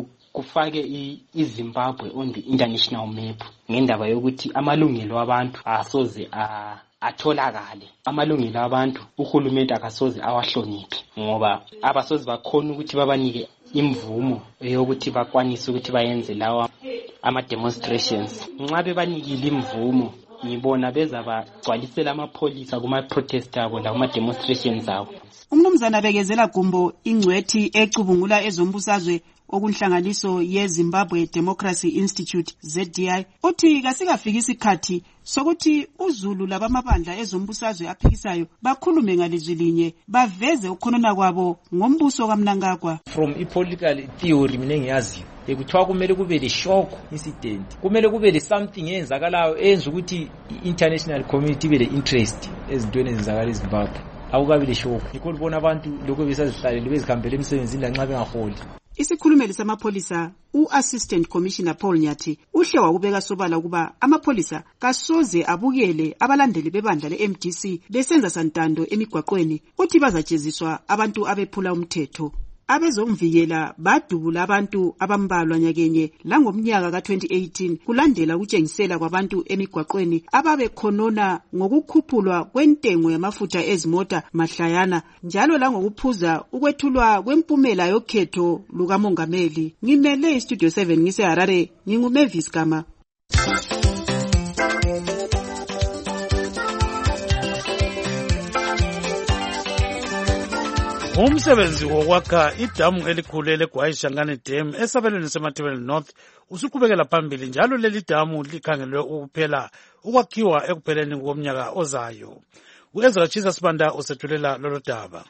kufake iZimbabwe on the international map ngendaba yokuthi amalungelo abantu asoze a atholakale. Amalungelo abantu uhulumende akasoze awahloniphe ngoba abasoze bakhona ukuthi babanike imvumo yokuthi bakwanise ukuthi bayenze lawa ama-demonstrations. Nxa bebanikile imvumo ngibona beza bagcwalisela amapholisa kuma-protest abo lakuma-demonstrations abo. Umnumzana Bekezela Gumbo ingcwethi ecubungula ezombusazwe okunhlanganiso yeZimbabwe Democracy Institute Z D I uthi kasikafika isikhathi sokuthi uZulu labamabandla ezombusazwe aphikisayo bakhulume ngalizwi linye baveze ukhonona kwabo ngombuso kaMnangagwa. From i-political theory mina ngiyaziyo ekuthiwa kumele kube le shock incident, kumele kube le something eyenzakalayo eyenza ukuthi i-international community ibe le interest ezintweni ezenzakala eZimbabwe. Awukabi le shock yikho libona abantu lokho besazihlalele bezikhambele emsebenzini lanxa bengaholi. Isikhulumeli samapholisa u-Assistant Commissioner Paul Nyathi uhle wakubeka sobala ukuba amapholisa kasoze abukele abalandeli bebandla le-M D C besenza santando emigwaqweni uthi bazajeziswa abantu abephula umthetho. Abezomvikela badubula abantu abambalwa nyakenye langomnyaka ka twenty eighteen kulandela ukutshengisela kwabantu emigwaqweni ababekhonona ngokukhuphulwa kwentengo yamafutha ezimota mahlayana njalo langokuphuza ukwethulwa kwempumela yokhetho lukamongameli. Ngimele iStudio seven ngise Harare, nginguMavis Gama. Umsebenzi wokwakha idamu elikhulu eGwayishangane Dam esabelweni seMatabeleland North usuqhubekela phambili njalo leli damu likhangelwe ukuphela ukwakhiwa ekupheleni komnyaka ozayo. U-Ezra Chisa Sibanda usethulela lolo daba.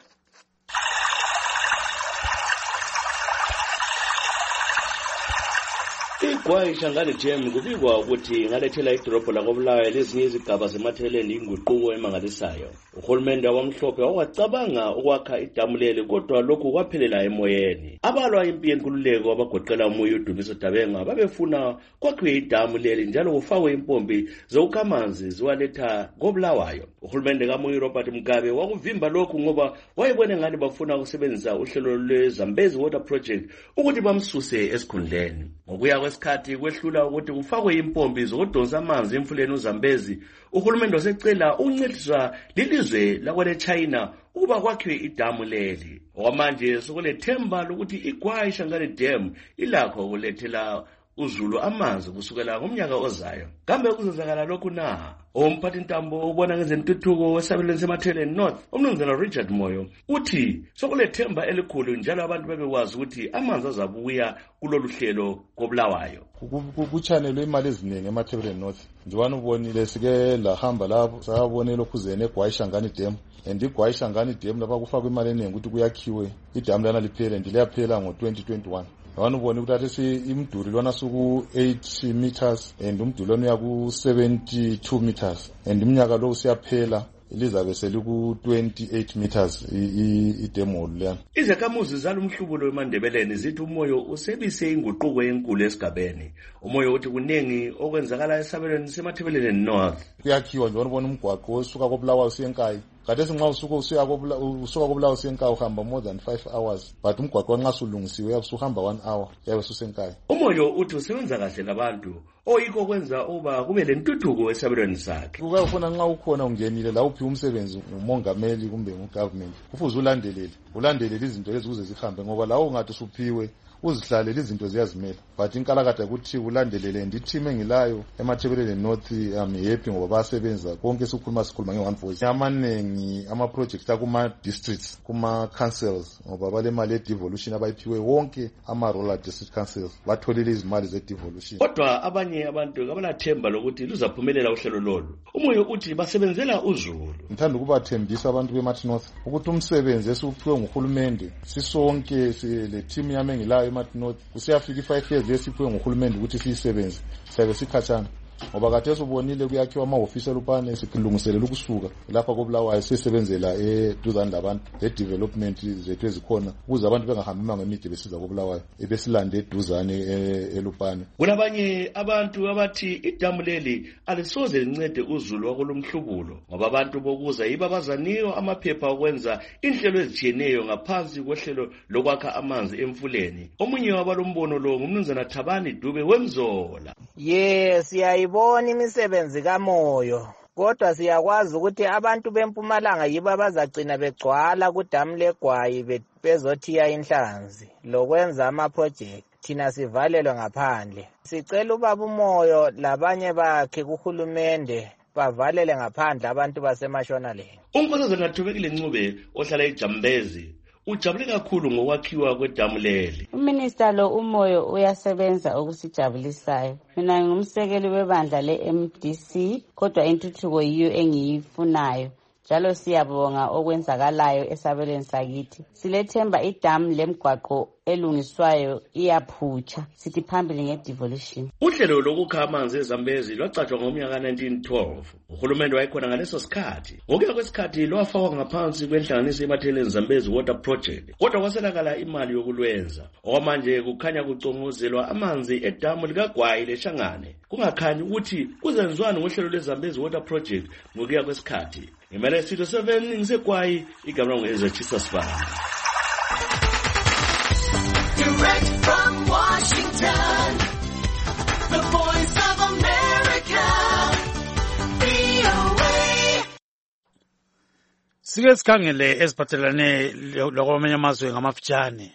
iGwayishangane Dam kubikwa ukuthi ngalethela idorobho lakobulawayo lezinye izigaba zeMatabeleland inguquko emangalisayo. Uhulumende wamhlophe wawacabanga ukwakha idamu leli kodwa lokhu kwaphelela emoyeni. Abalwa impi yenkululeko abagoqela uMuyi uDumiso Dabenga babefuna kwakhiwe idamu leli njalo kufakwe impompi zokukha amanzi ziwaletha kobulawayo. Uhulumende kaMuyi Robert Mugabe wakuvimba lokhu ngoba wayebone ngani bafuna ukusebenzisa uhlelo lweZambezi Water Project ukuthi bamsuse esikhundleni. Ngokuya kwesikhathi kwehlula ukuthi kufakwe impompi zokudonsa amanzi emfuleni uZambezi, uhulumende wasecela uncediswa lilizwe lakwele China ukuba kwakhiwe idamu leli. Okwamanje sokulethemba lokuthi iGwayishangane Dam ilakho kulethela uZulu amanzi kusukela ngomnyaka ozayo. Kambe kuzenzakala lokhu na? Umphathi ntambo ubona ngezentuthuko esabelweni seMatabeleland North, umnumzana Richard Moyo, uthi sokulethemba elikhulu njalo abantu bebekwazi ukuthi amanzi azabuya kulolu hlelo kobulawayo. Kuchanelwe imali eziningi eMatabeleland North. Njalo ubonile sike lahamba lapho sabonela okhuzene eGwayishangane Dam. And iGwayishangane Dam lapha kufakwa imali eningi ukuthi kuyakhiwe idamu lana liphele ndileyaphela ngo twenty twenty-one. Abantu ubone ukuthi athi imduli lwana suku eight meters and umduli lwana uyaku seventy-two meters and iminyaka lo usiyaphela lizabe seliku twenty-eight meters idemo lena. Izakhamuzi zalumhlubulo weMandebeleni zithi umoyo usebise inguquko enkulu esigabeni. Umoyo uthi kunengi okwenzakala esabelweni seMatabeleland North. Kuyakhiwa nje ubona umgwaqo osuka koBulawayo usiyenkayi. Khathesi nxa usuka usuya usuka koBulawayo usiyenkayi uhamba more than five hours but umgwaqo nxa sulungisiwe usuhamba one hour yabe ususenkayi. Umoyo uthi usebenza kahle labantu oyikho kwenza uba kube lentuthuko esabelweni sakhe. Kuyafuna nxa ukhona ungenile la uphi umsebenzi umongameli kumbe ugovernment kufuze ulandelele ulandelele izinto lezi kuze zihambe ngoba la ungathi usuphiwe uzihlalele izinto ziyazimela but inkalakade ukuthi ulandelele ndi team engilayo emathebeleni north am happy ngoba basebenza konke sikhuluma sikhuluma nge one voice amanengi ama projects akuma districts kuma councils ngoba bale mali devolution abayiphiwe wonke ama rural district councils batholile izimali ze devolution. Kodwa abanye abantu abalathemba lokuthi luzaphumelela uhlelo lolu. Umoyo uthi basebenzela uZulu. Ngithanda ukubathembisa abantu beMathi North ukuthi umsebenzi esuphiwe nguhulumende sisonke le team yami engilayo eMathi North kusiyafika five years esiphiwe nguhulumende ukuthi siyisebenze siyabe sikhatshana ngoba kade sobonile kuyakhiwa ama-ofisi elupane silungiselela ukusuka lapha koBulawayo sisebenzela eduzane labantu le-development zethu ezikhona ukuze abantu bengahambi imango emide besiza koBulawayo ebesilande eduzane elupane. Kulabanye abantu abathi idamu leli alisoze lincede uZulu wakulomhlubulo ngoba abantu bokuza yiba bazaniyo amaphepha okwenza inhlelo ezitshiyeneyo ngaphansi kwehlelo lokwakha amanzi emfuleni. Omunye wabalombono lo ngumnumzana Thabani Dube weMzola. Yes, siyayibona imisebenzi kaMoyo kodwa siyakwazi ukuthi abantu beMpumalanga yibo abazagcina begcwala kudamu leGwayi bezothiya inhlanzi lokwenza ama-project thina sivalelwe ngaphandle. Sicela ubaba uMoyo labanye bakhe kuhulumende bavalele ngaphandle abantu baseMashonaland. Unkosazana Thobekile Ncube ohlala eJambezi ujabule kakhulu ngokwakhiwa kwedamu leli. Uminister lo uMoyo uyasebenza okusijabulisayo. Mina ngumsekeli webandla le-M D C kodwa intuthuko yiyo engiyifunayo. Njalo siyabonga okwenzakalayo esabelweni sakithi. Silethemba idamu lemgwaqo elungiswayo iyaphutsha sithi phambili nge-devolution. Uhlelo lokukha amanzi eZambezi lwacatshwa ngomnyaka nineteen twelve. Uhulumende wayekhona ngaleso sikhathi. Ngokuya kwesikhathi lwafakwa ngaphansi kwenhlanganiso eMatheleni Zambezi Water Project. Kodwa kwaselakala imali yokulwenza. Okwamanje kukhanya kucongozelwa amanzi edamu likaGwayi leShangane. Kungakhanyi ukuthi kuzenziwani ngohlelo lweZambezi Water Project ngokuya kwesikhathi. Imele Studio seven ngiseGwayi igama ngezachisa sibani. Direct from Washington, the voice of America, V O A. Sike sikhangele esiphathelane lokwamanye amazwe ngamafitshane.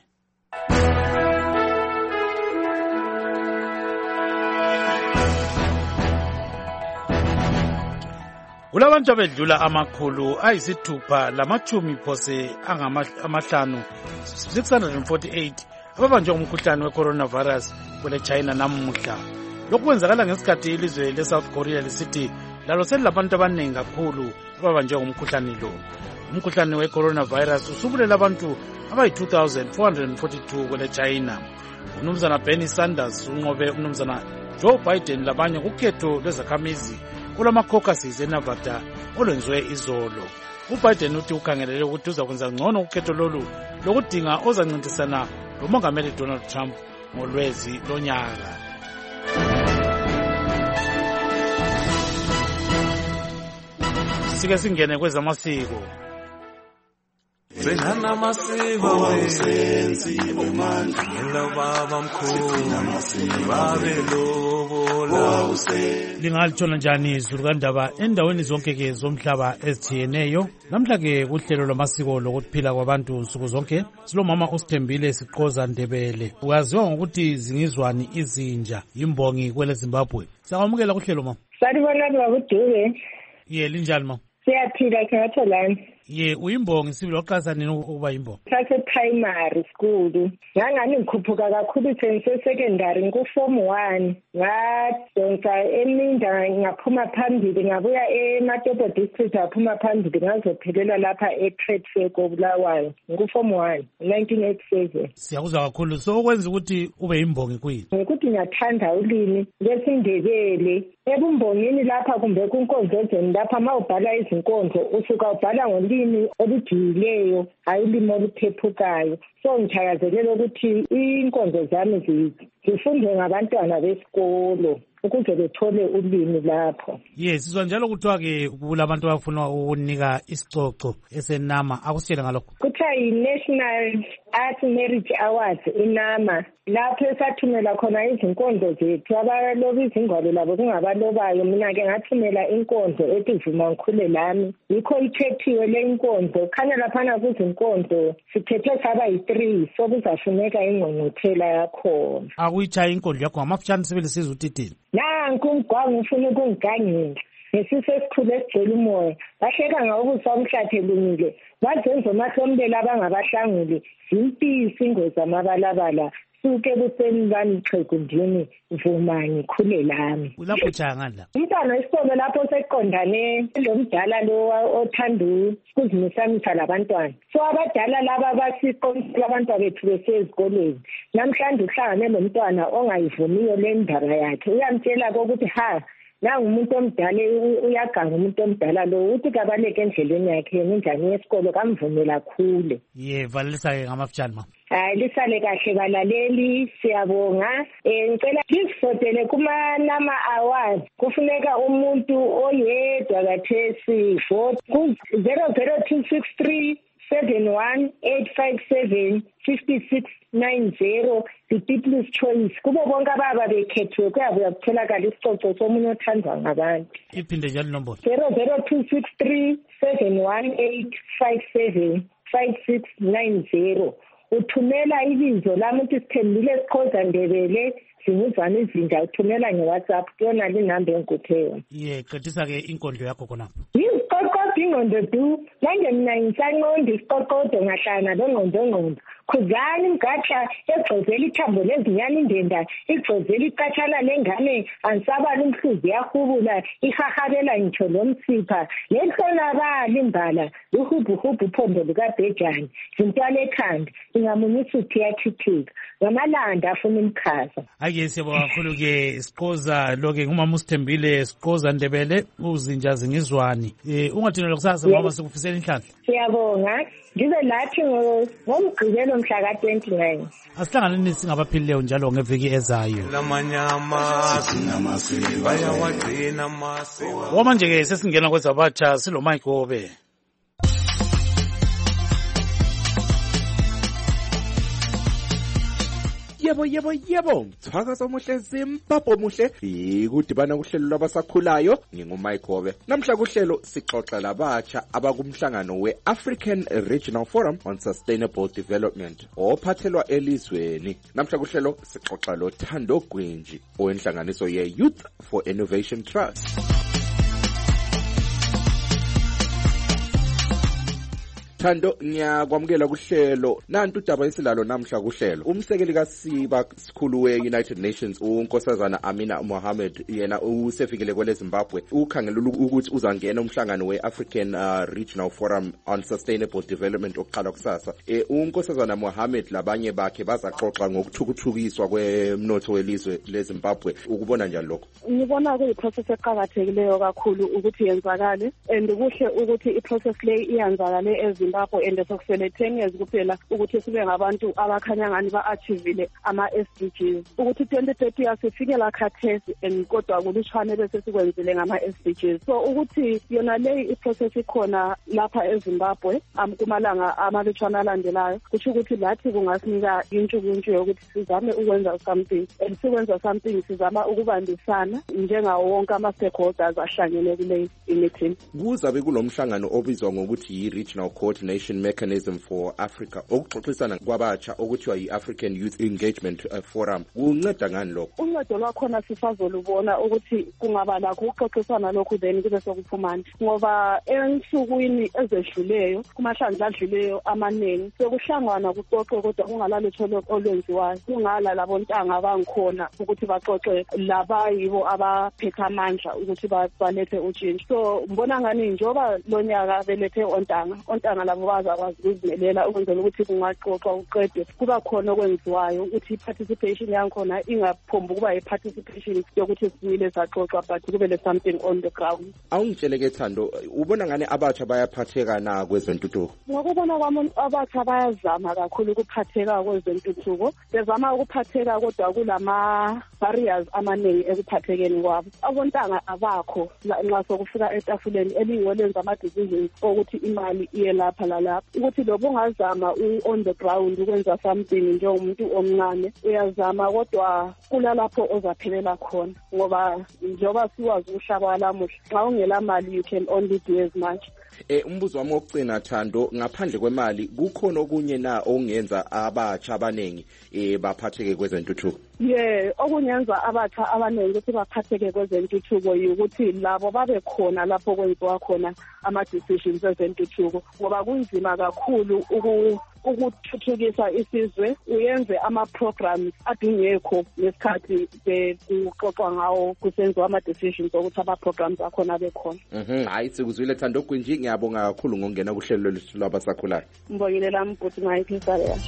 Kulabantu abedlula amakhulu ayisithupha lamachumi phose angamahlanu six hundred forty-eight ababanjwe umkhuhlane we-coronavirus kwele China namuhla. Lokhu kwenzakala ngesikhathi ilizwe le-South Korea lisithi lalo selilabantu abaningi kakhulu ababanjwe umkhuhlane lo. Umkhuhlane we-coronavirus usubulela abantu abayi-two thousand four hundred forty-two kwele China. Umnumzana Bernie Sanders unqobe umnumzana Joe Biden labanye kukhetho lwezakhamizi kulama-caucuses eNevada olwenziwe izolo. UBiden uthi ukhangelele ukuthi uzakwenza ngcono ukhetho lolu lokudinga ozancintisana lomongameli Donald Trump ngolwezi lonyaka. Sike singene kwezamasiko. Senana masiba wayenziwe manje ngelo baba mkhulu babelobola Lingalithola njani izulu kandaba endaweni zonke ke zomhlaba ezithiyeneyo. Namhla ke kuhlelo lwamasiko lokuphila kwabantu nsuku zonke silomama uSithembile Siqoza Ndebele. Uyaziwa ngokuthi zingizwani izinja imbongi kwele Zimbabwe. Siyakwamukela kuhlelo mama. Sanibona baba Dube. Ye linjani mama? Siyaphila singatholani. Ye uyimbongi sibili waqasa nini ukuba imbongi? Sase primary school. Ngangani ngikhuphuka kakhulu sense secondary ngu-form one. Ngadonsa eMinda ngaphuma phambili ngabuya eMatopo district ngaphuma phambili ngazophelela lapha e-Trade Fair koBulawayo. Ngu-form one nineteen eighty-seven. Siyakuzwa kakhulu. So okwenza ukuthi ube imbongi kuyini? Ukuthi ngiyathanda ulimi lwesiNdebele. Ebumbongini lapha kumbe kunkonzozweni lapha mawubhala izinkondlo usuka ubhala ngolimi olujiyileyo hayi ulimi oluphephukayo. So ngithakazelela ukuthi inkonzo zami zifunde ngabantwana besikolo ukuze bethole ulimi lapho. Yes, sizwa njalo kuthiwa-ke kulabantu abafuna ukunika isicoco esenama. Akusitshele ngalokho. Kuthiwa yi-National Art Merit Awards inama, lapho esathumela khona izinkondlo zethu. Abaloba izingwalo labo kungabalobayo, mina-ke ngathumela inkondlo ethi Vuma Ngikhule Lami. Yikho ithethiwe le inkondlo. Khanya laphana kuzinkondlo sithethe saba yi-three, so kuzafuneka ingqungquthela yakhona. Akuyitshaya inkondlo yakho ngamafutshane sibele sizwe utithini. Nanku umgwangu ufuna ukungigangela. Ngesise esikhulu esigcwele umoya. Bahleka ngawokuthi wamhlathe lumile. Bazenza omahlomlela abangabahlanguli. Zimpisi ingozi amabalabala. Suke kuseni bami Xhegundini Vuma Ngikhule Lami. Ulapho utshaya ngani la? Umntwana wesikolo lapho seqondane lo mdala lo othanda ukuzimisamisa labantwana. So abadala laba basiqondela abantwana bethu besezikolweni. Namhlanje uhlangane lo mntwana ongayivumiyo le ndaba yakhe. Uyamtshela ukuthi ha nangu umuntu omdala uyaganga umuntu omdala lo uthi kabaleke endleleni yakhe njani yesikolo kamvumela khule. Ye valisa-ke ngamafutshane ma. Hayi lisale kahle balaleli, siyabonga. Eh ngicela lisifotele kuma nama awards. Kufuneka umuntu oyedwa kathesi vote ku zero zero two six three seven one eight five seven five six nine zero, the People's Choice. Kubo bonke ababa bekhethiwe kuyabuya kutholakala isicoco somunye othandwa ngabantu. Iphinde njalo inombolo zero zero two six three seven one eight five seven five six nine zero. Uthumela ibizo lami ukuthi Sithembile Sikhoza Ndebele Singuzwana Izinja, uthumela nge-WhatsApp kuyona le number engikutheyo. Ye qedisa-ke inkondlo yakho khonapho. Isiqoqodo ingqondo du manje mina ngisanqonda isiqoqodo ngahlana longqondo ngqondo. Khuzani mgatsha egxozela ithambo lezinyana indenda, igxozela iqatshana lengane, ansabala umhluzi yahubula, ihahabela ngitsho lomsipha, lehlonakala imbala, uhubuhubu uphondo lukabhejane, zintwala ekhanda, ingamunyisa uthi yathithika, ngamalanda afuna umkhaza. Ake siyabonga kakhulu-ke Sikhoza lo-ke ngumama uSithembile Sikhoza Ndebele uzinja zingizwani. Eh ungathini lokusasa mama sikufisela inhlanhla. Siyabonga. Ngize lathi ngomgqibelo mhla ka twenty-nine. Asihlanganeni singabaphilileyo njalo ngeviki ezayo. Lamanyama bayawagcina masiko. Wamanje-ke sesingena kwezabatsha silo Mike Hobe. Yebo yebo yebo, mthakazo omuhle Zimbabwe muhle, ikudibana kuhlelo lwabasakhulayo, ngingumike Hobe. Namhla kuhlelo sixoxa labatsha abakumhlangano we-African Regional Forum on Sustainable Development ophathelwa elizweni. Namhla kuhlelo sixoxa lo Thando Gwinji owenhlanganiso ye-Youth for Innovation Trust. Thando ngiyakwamukela kuhlelo nantu udaba esilalo namhla kuhlelo. Umsekeli kaSiba sikhulu we-United Nations uNkosazana Amina Mohammed yena usefikile kwele Zimbabwe ukhangela ukuthi uzangena umhlangano we-African uh, Regional Forum on Sustainable Development oqala kusasa. Eh uNkosazana Mohammed labanye bakhe bazaxoxa ngokuthukuthukiswa kwemnotho welizwe leZimbabwe. Ukubona njani lokho? Ngibona kuyiprocess eqhakathekileyo kakhulu ukuthi yenzakale, and kuhle ukuthi iprocess le iyenzakale ezimbabwe and sokusele ten years kuphela ukuthi sibe ngabantu abakhanya ngani ba-achievile ama-S D Gs, ukuthi twenty thirty yasifikela khathesi and kodwa kulutshwane bese sikwenzile ngama-S D Gs. So ukuthi yona le iprocess ikhona lapha eZimbabwe um kumalanga amalutshwane alandelayo, kusho ukuthi lathi kungasinika intshukuntshu yokuthi sizame ukwenza something, and sikwenza something sizama ukubambisana njengawo wonke ama-stakeholders ahlangene kule meeting. Kuzabe kulomhlangano obizwa ngokuthi yi-Regional Coordination Mechanism for Africa okuxoxisana kwabatsha okuthiwa yi-African Youth Engagement uh, Forum. Kunceda ngani lokho? Uncedo lwakhona sisazolubona ukuthi kungaba lakho ukuxoxisana lokhu then kube sokuphumana, ngoba ensukwini ezedluleyo kumahlandla adluleyo amaningi sekuhlangana kuxoxwe kodwa kungalalutho olwenziwayo, kungala labo ntanga abangikhona ukuthi baxoxe laba yibo abaphethe amandla ukuthi balethe utshintsho. So mbona ngani njengoba lonyaka belethe ontanga ontanga labo bazakwazi ukuzimelela ukwenzela ukuthi kungaxoxwa uqede kuba khona okwenziwayo ukuthi i-participation yankhona ingaphombi ukuba i-participation yokuthi simile saxoxwa but kube le something on the ground. Awungitsheleke Thando, ubona ngane abatsha bayaphatheka na kwezentuthuko? Ngokubona kwami abatsha bayazama kakhulu ukuphatheka kwezentuthuko, bezama ukuphatheka kodwa kulama barriers amaningi ekuphathekeni kwabo. Abontanga abakho nxa sokufika etafuleni elingo lenza ama-decisions ukuthi imali iye lapha lalapha, ukuthi lobo ungazama on the ground ukwenza something njengomuntu omncane uyazama kodwa kulalapho ozaphelela khona, ngoba njengoba siwazi umhlaba walamuhla xa ungela mali you can only do as much. Eh umbuzo wami wokugcina Thando, ngaphandle kwemali kukhona okunye na ongenza abatsha abanengi eh baphatheke kwezentuthuko? Yeah, okunyenza abatsha abanengi ukuthi baphatheke kwezentuthuko ukuthi labo babe khona lapho kwenziwa khona ama-decisions ezentuthuko, ngoba kunzima kakhulu uku ukuthuthukisa isizwe uyenze ama-programs adingekho ngesikhathi bekuxoxwa ngawo kusenziwa ama-decisions ukuthi ama-programs akhona bekhona. Mhm, hayi sikuzwile Thando Gwinji, ngiyabonga kakhulu ngongena kuhlelo lwethu lwabasakhulayo. Ngibongile lami futhi ngayiphisa leya.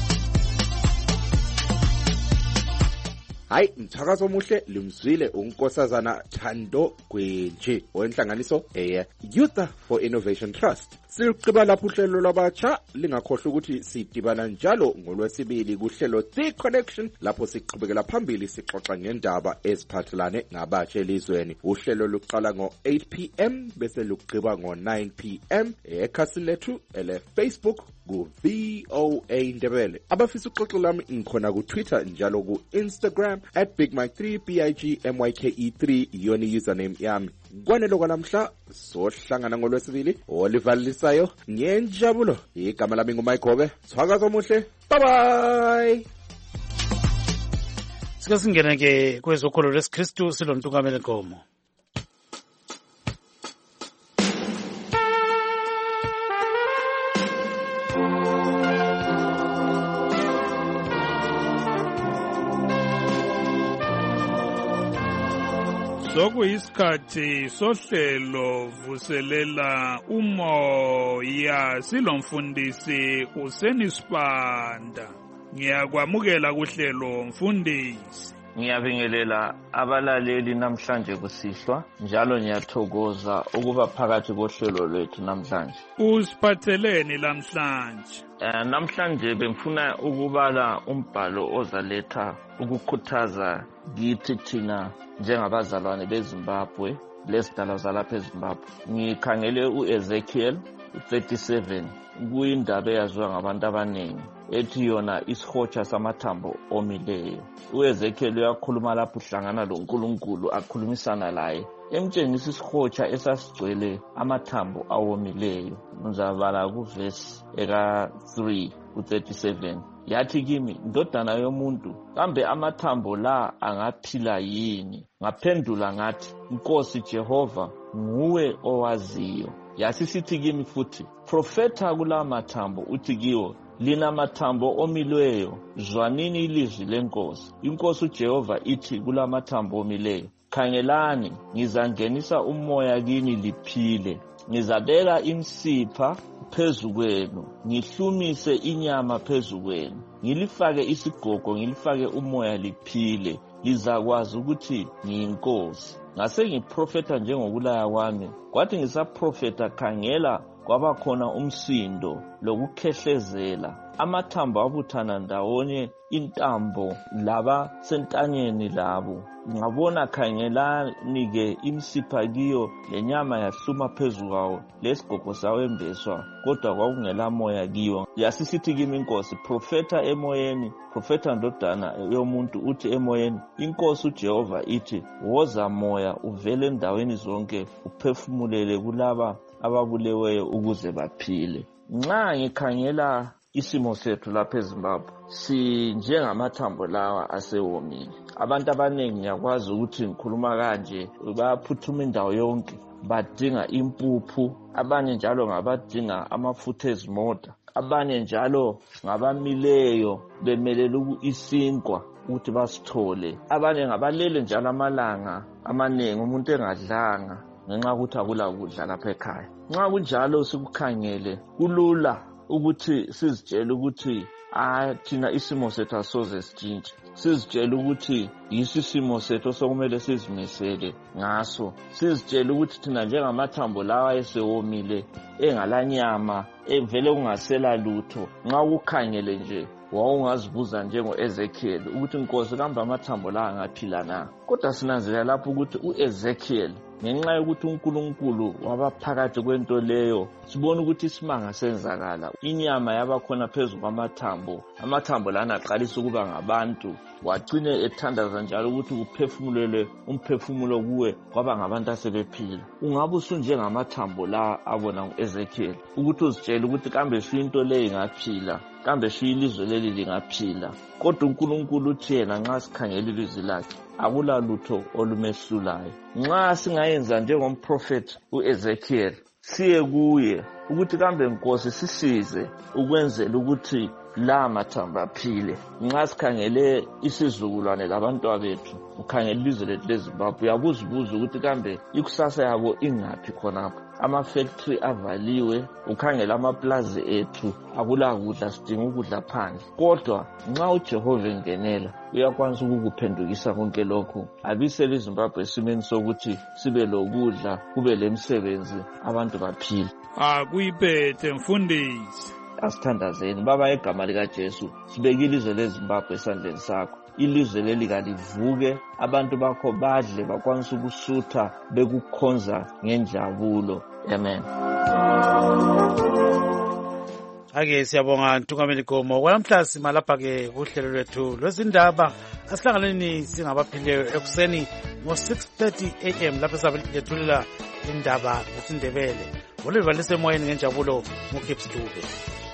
Hayi mthakazo omuhle limzwile unkosazana Thando Gwinji wenhlanganiso eye Youth for Innovation Trust. Siqhubeka lapho uhlelo lwabatsha, lingakhohlwa ukuthi sidibana njalo ngolwesibili kuhlelo The Connection lapho siqhubekela phambili sixoxa ngendaba eziphathelane nabatsha elizweni. Uhlelo luqala ngo eight p m bese lugqiba ngo nine p m ekhasi lethu ele Facebook ku V O A Ndebele. Abafisa uxoxo lami ngikhona ku Twitter njalo ku Instagram at Big Mike three B I G M Y K E three yona username yami. Kwanelo kwanamhla sohlangana ngolwesibili olivalisayo ngenjabulo. Igama lami nguMike Gobe. Thwakaza omuhle. Bye bye. Sike singene ke kwezokholo lesiKristu silontungamele Nkomo. Sokuyisikhathi sohlelo vuselela umoya silomfundisi uSenisibanda. Ngiyakwamukela kuhlelo mfundisi. Ngiyabingelela abalaleli namhlanje kusihlwa, njalo ngiyathokoza ukuba phakathi kohlelo lwethu namhlanje. Usiphatheleni namhlanje? Uh, namhlanje bengifuna ukubala umbhalo ozaletha ukukhuthaza kithi thina njengabazalwane beZimbabwe lesidala zalapha eZimbabwe. Ngikhangele uEzekiel thirty-seven, kuyindaba eyaziwa ngabantu abaningi ethi yona isihotsha samathambo omileyo. uEzekiel uyakhuluma lapho uhlangana loNkulunkulu akhulumisana laye, emtshengisa isihotsha esasigcwele amathambo awomileyo. Ngizabala kuverse eka three ku thirty-seven. Yathi kimi, ndodana yomuntu, kambe amathambo la angaphila yini? Ngaphendula ngathi, Nkosi Jehova, nguwe owaziyo. Yasisithi kimi futhi, profeta kula mathambo uthi kiwo, lina mathambo omilweyo, zwanini ilizwi lenkosi. Inkosi uJehova ithi kula mathambo omileyo, khangelani, ngizangenisa umoya kini liphile. Ngizabeka imsipha phezu kwenu, ngihlumise inyama phezu kwenu, ngilifake isigogo, ngilifake umoya liphile, lizakwazi ukuthi ngiyinkosi. Ngase ngiprofeta njengokulaya kwami, kwathi ngisaprofeta khangela kwaba khona umsindo lokukhehlezela, amathambo abuthana ndawonye, intambo laba sentanyeni labo. Ngabona khangelani ke imsipha kiyo lenyama yahluma phezu kwawo, lesigogo sawembeswa kodwa kwakungela moya kiyo. Yasisithi kimi inkosi, profeta emoyeni, profeta ndodana yomuntu uthi emoyeni, inkosi uJehova ithi, woza moya uvele endaweni zonke uphefumulele kulaba ababuleweyo ukuze baphile. Nxa ngikhangela isimo sethu lapha eZimbabwe, si njengamathambo lawa asewomile. Abantu abaningi ngiyakwazi ukuthi ngikhuluma kanje bayaphuthuma indawo yonke, badinga impuphu, abanye njalo ngabadinga amafutha ezimota, abanye njalo ngabamileyo bemelela isinkwa ukuthi basithole, abanye ngabalele njalo amalanga amanengi umuntu engadlanga. ngenxa ukuthi akula kudla lapha ekhaya. Nxa kunjalo sikukhangele kulula ukuthi sizitshele ukuthi ah thina isimo sethu asoze sitshintshe. Sizitshele ukuthi yisi simo sethu sokumele sizimisele ngaso. Sizitshele ukuthi thina njengamathambo lawa esewomile engalanyama evele kungasela lutho. Nxa ukukhangele nje wawungazibuza njengo-Ezekiel ukuthi inkosi kambe amathambo la angaphila na. Kodwa sinanzelela lapho ukuthi u-Ezekiel ngenxa yokuthi uNkulunkulu wabaphakathi kwento leyo sibona ukuthi isimanga senzakala. Inyama yabakhona phezulu kwamathambo, amathambo lana aqalisa ukuba ngabantu, wagcine ethandaza njalo ukuthi kuphefumulele umphefumulo kuwe kwaba ngabantu asebephila. Ungabe usunjengamathambo la abona u-Ezekiel ukuthi uzitshele ukuthi kambe into leyo ingaphila, kambe ilizwe leli lingaphila. Kodwa uNkulunkulu uthi yena nxa sikhangela ilizwi lakhe akula lutho olumehlulayo. Nxa singayenza njengomprofeti u-Ezekiel siye kuye ukuthi kambe inkosi sisize ukwenzela ukuthi la mathambo aphile. Nxa sikhangele isizukulwane labantu bethu, ukhangela ilizwe lethu leZimbabwe, uyabuzibuza ukuthi kambe ikusasa yabo ingaphi khonapho. Ama-factory avaliwe, ukhangela amaplazi ethu akula kudla, sidinga ukudla phandle. Kodwa nxa uJehova engenela uyakwanisa ukukuphendukisa konke lokho, abisele iZimbabwe esimeni sokuthi sibe lokudla, kube lemisebenzi, abantu baphile. Akuyiphethe mfundisi. Asithandazeni baba egama likaJesu, sibeke ilizwe leZimbabwe esandleni sakho. Ilizwe leli kalivuke, abantu bakho badle bakwanisa ukusutha bekukhonza ngenjabulo. Amen. Ake siyabonga Ntungameli Gomo. Kwanamhla simalapha ke kuhlelo lwethu lwezindaba. Asihlanganeni singabaphileyo ekuseni ngo six thirty a m lapho sabe lethulela indaba zesindebele. Oliver lisemoyeni ngenjabulo ngoKips Dube.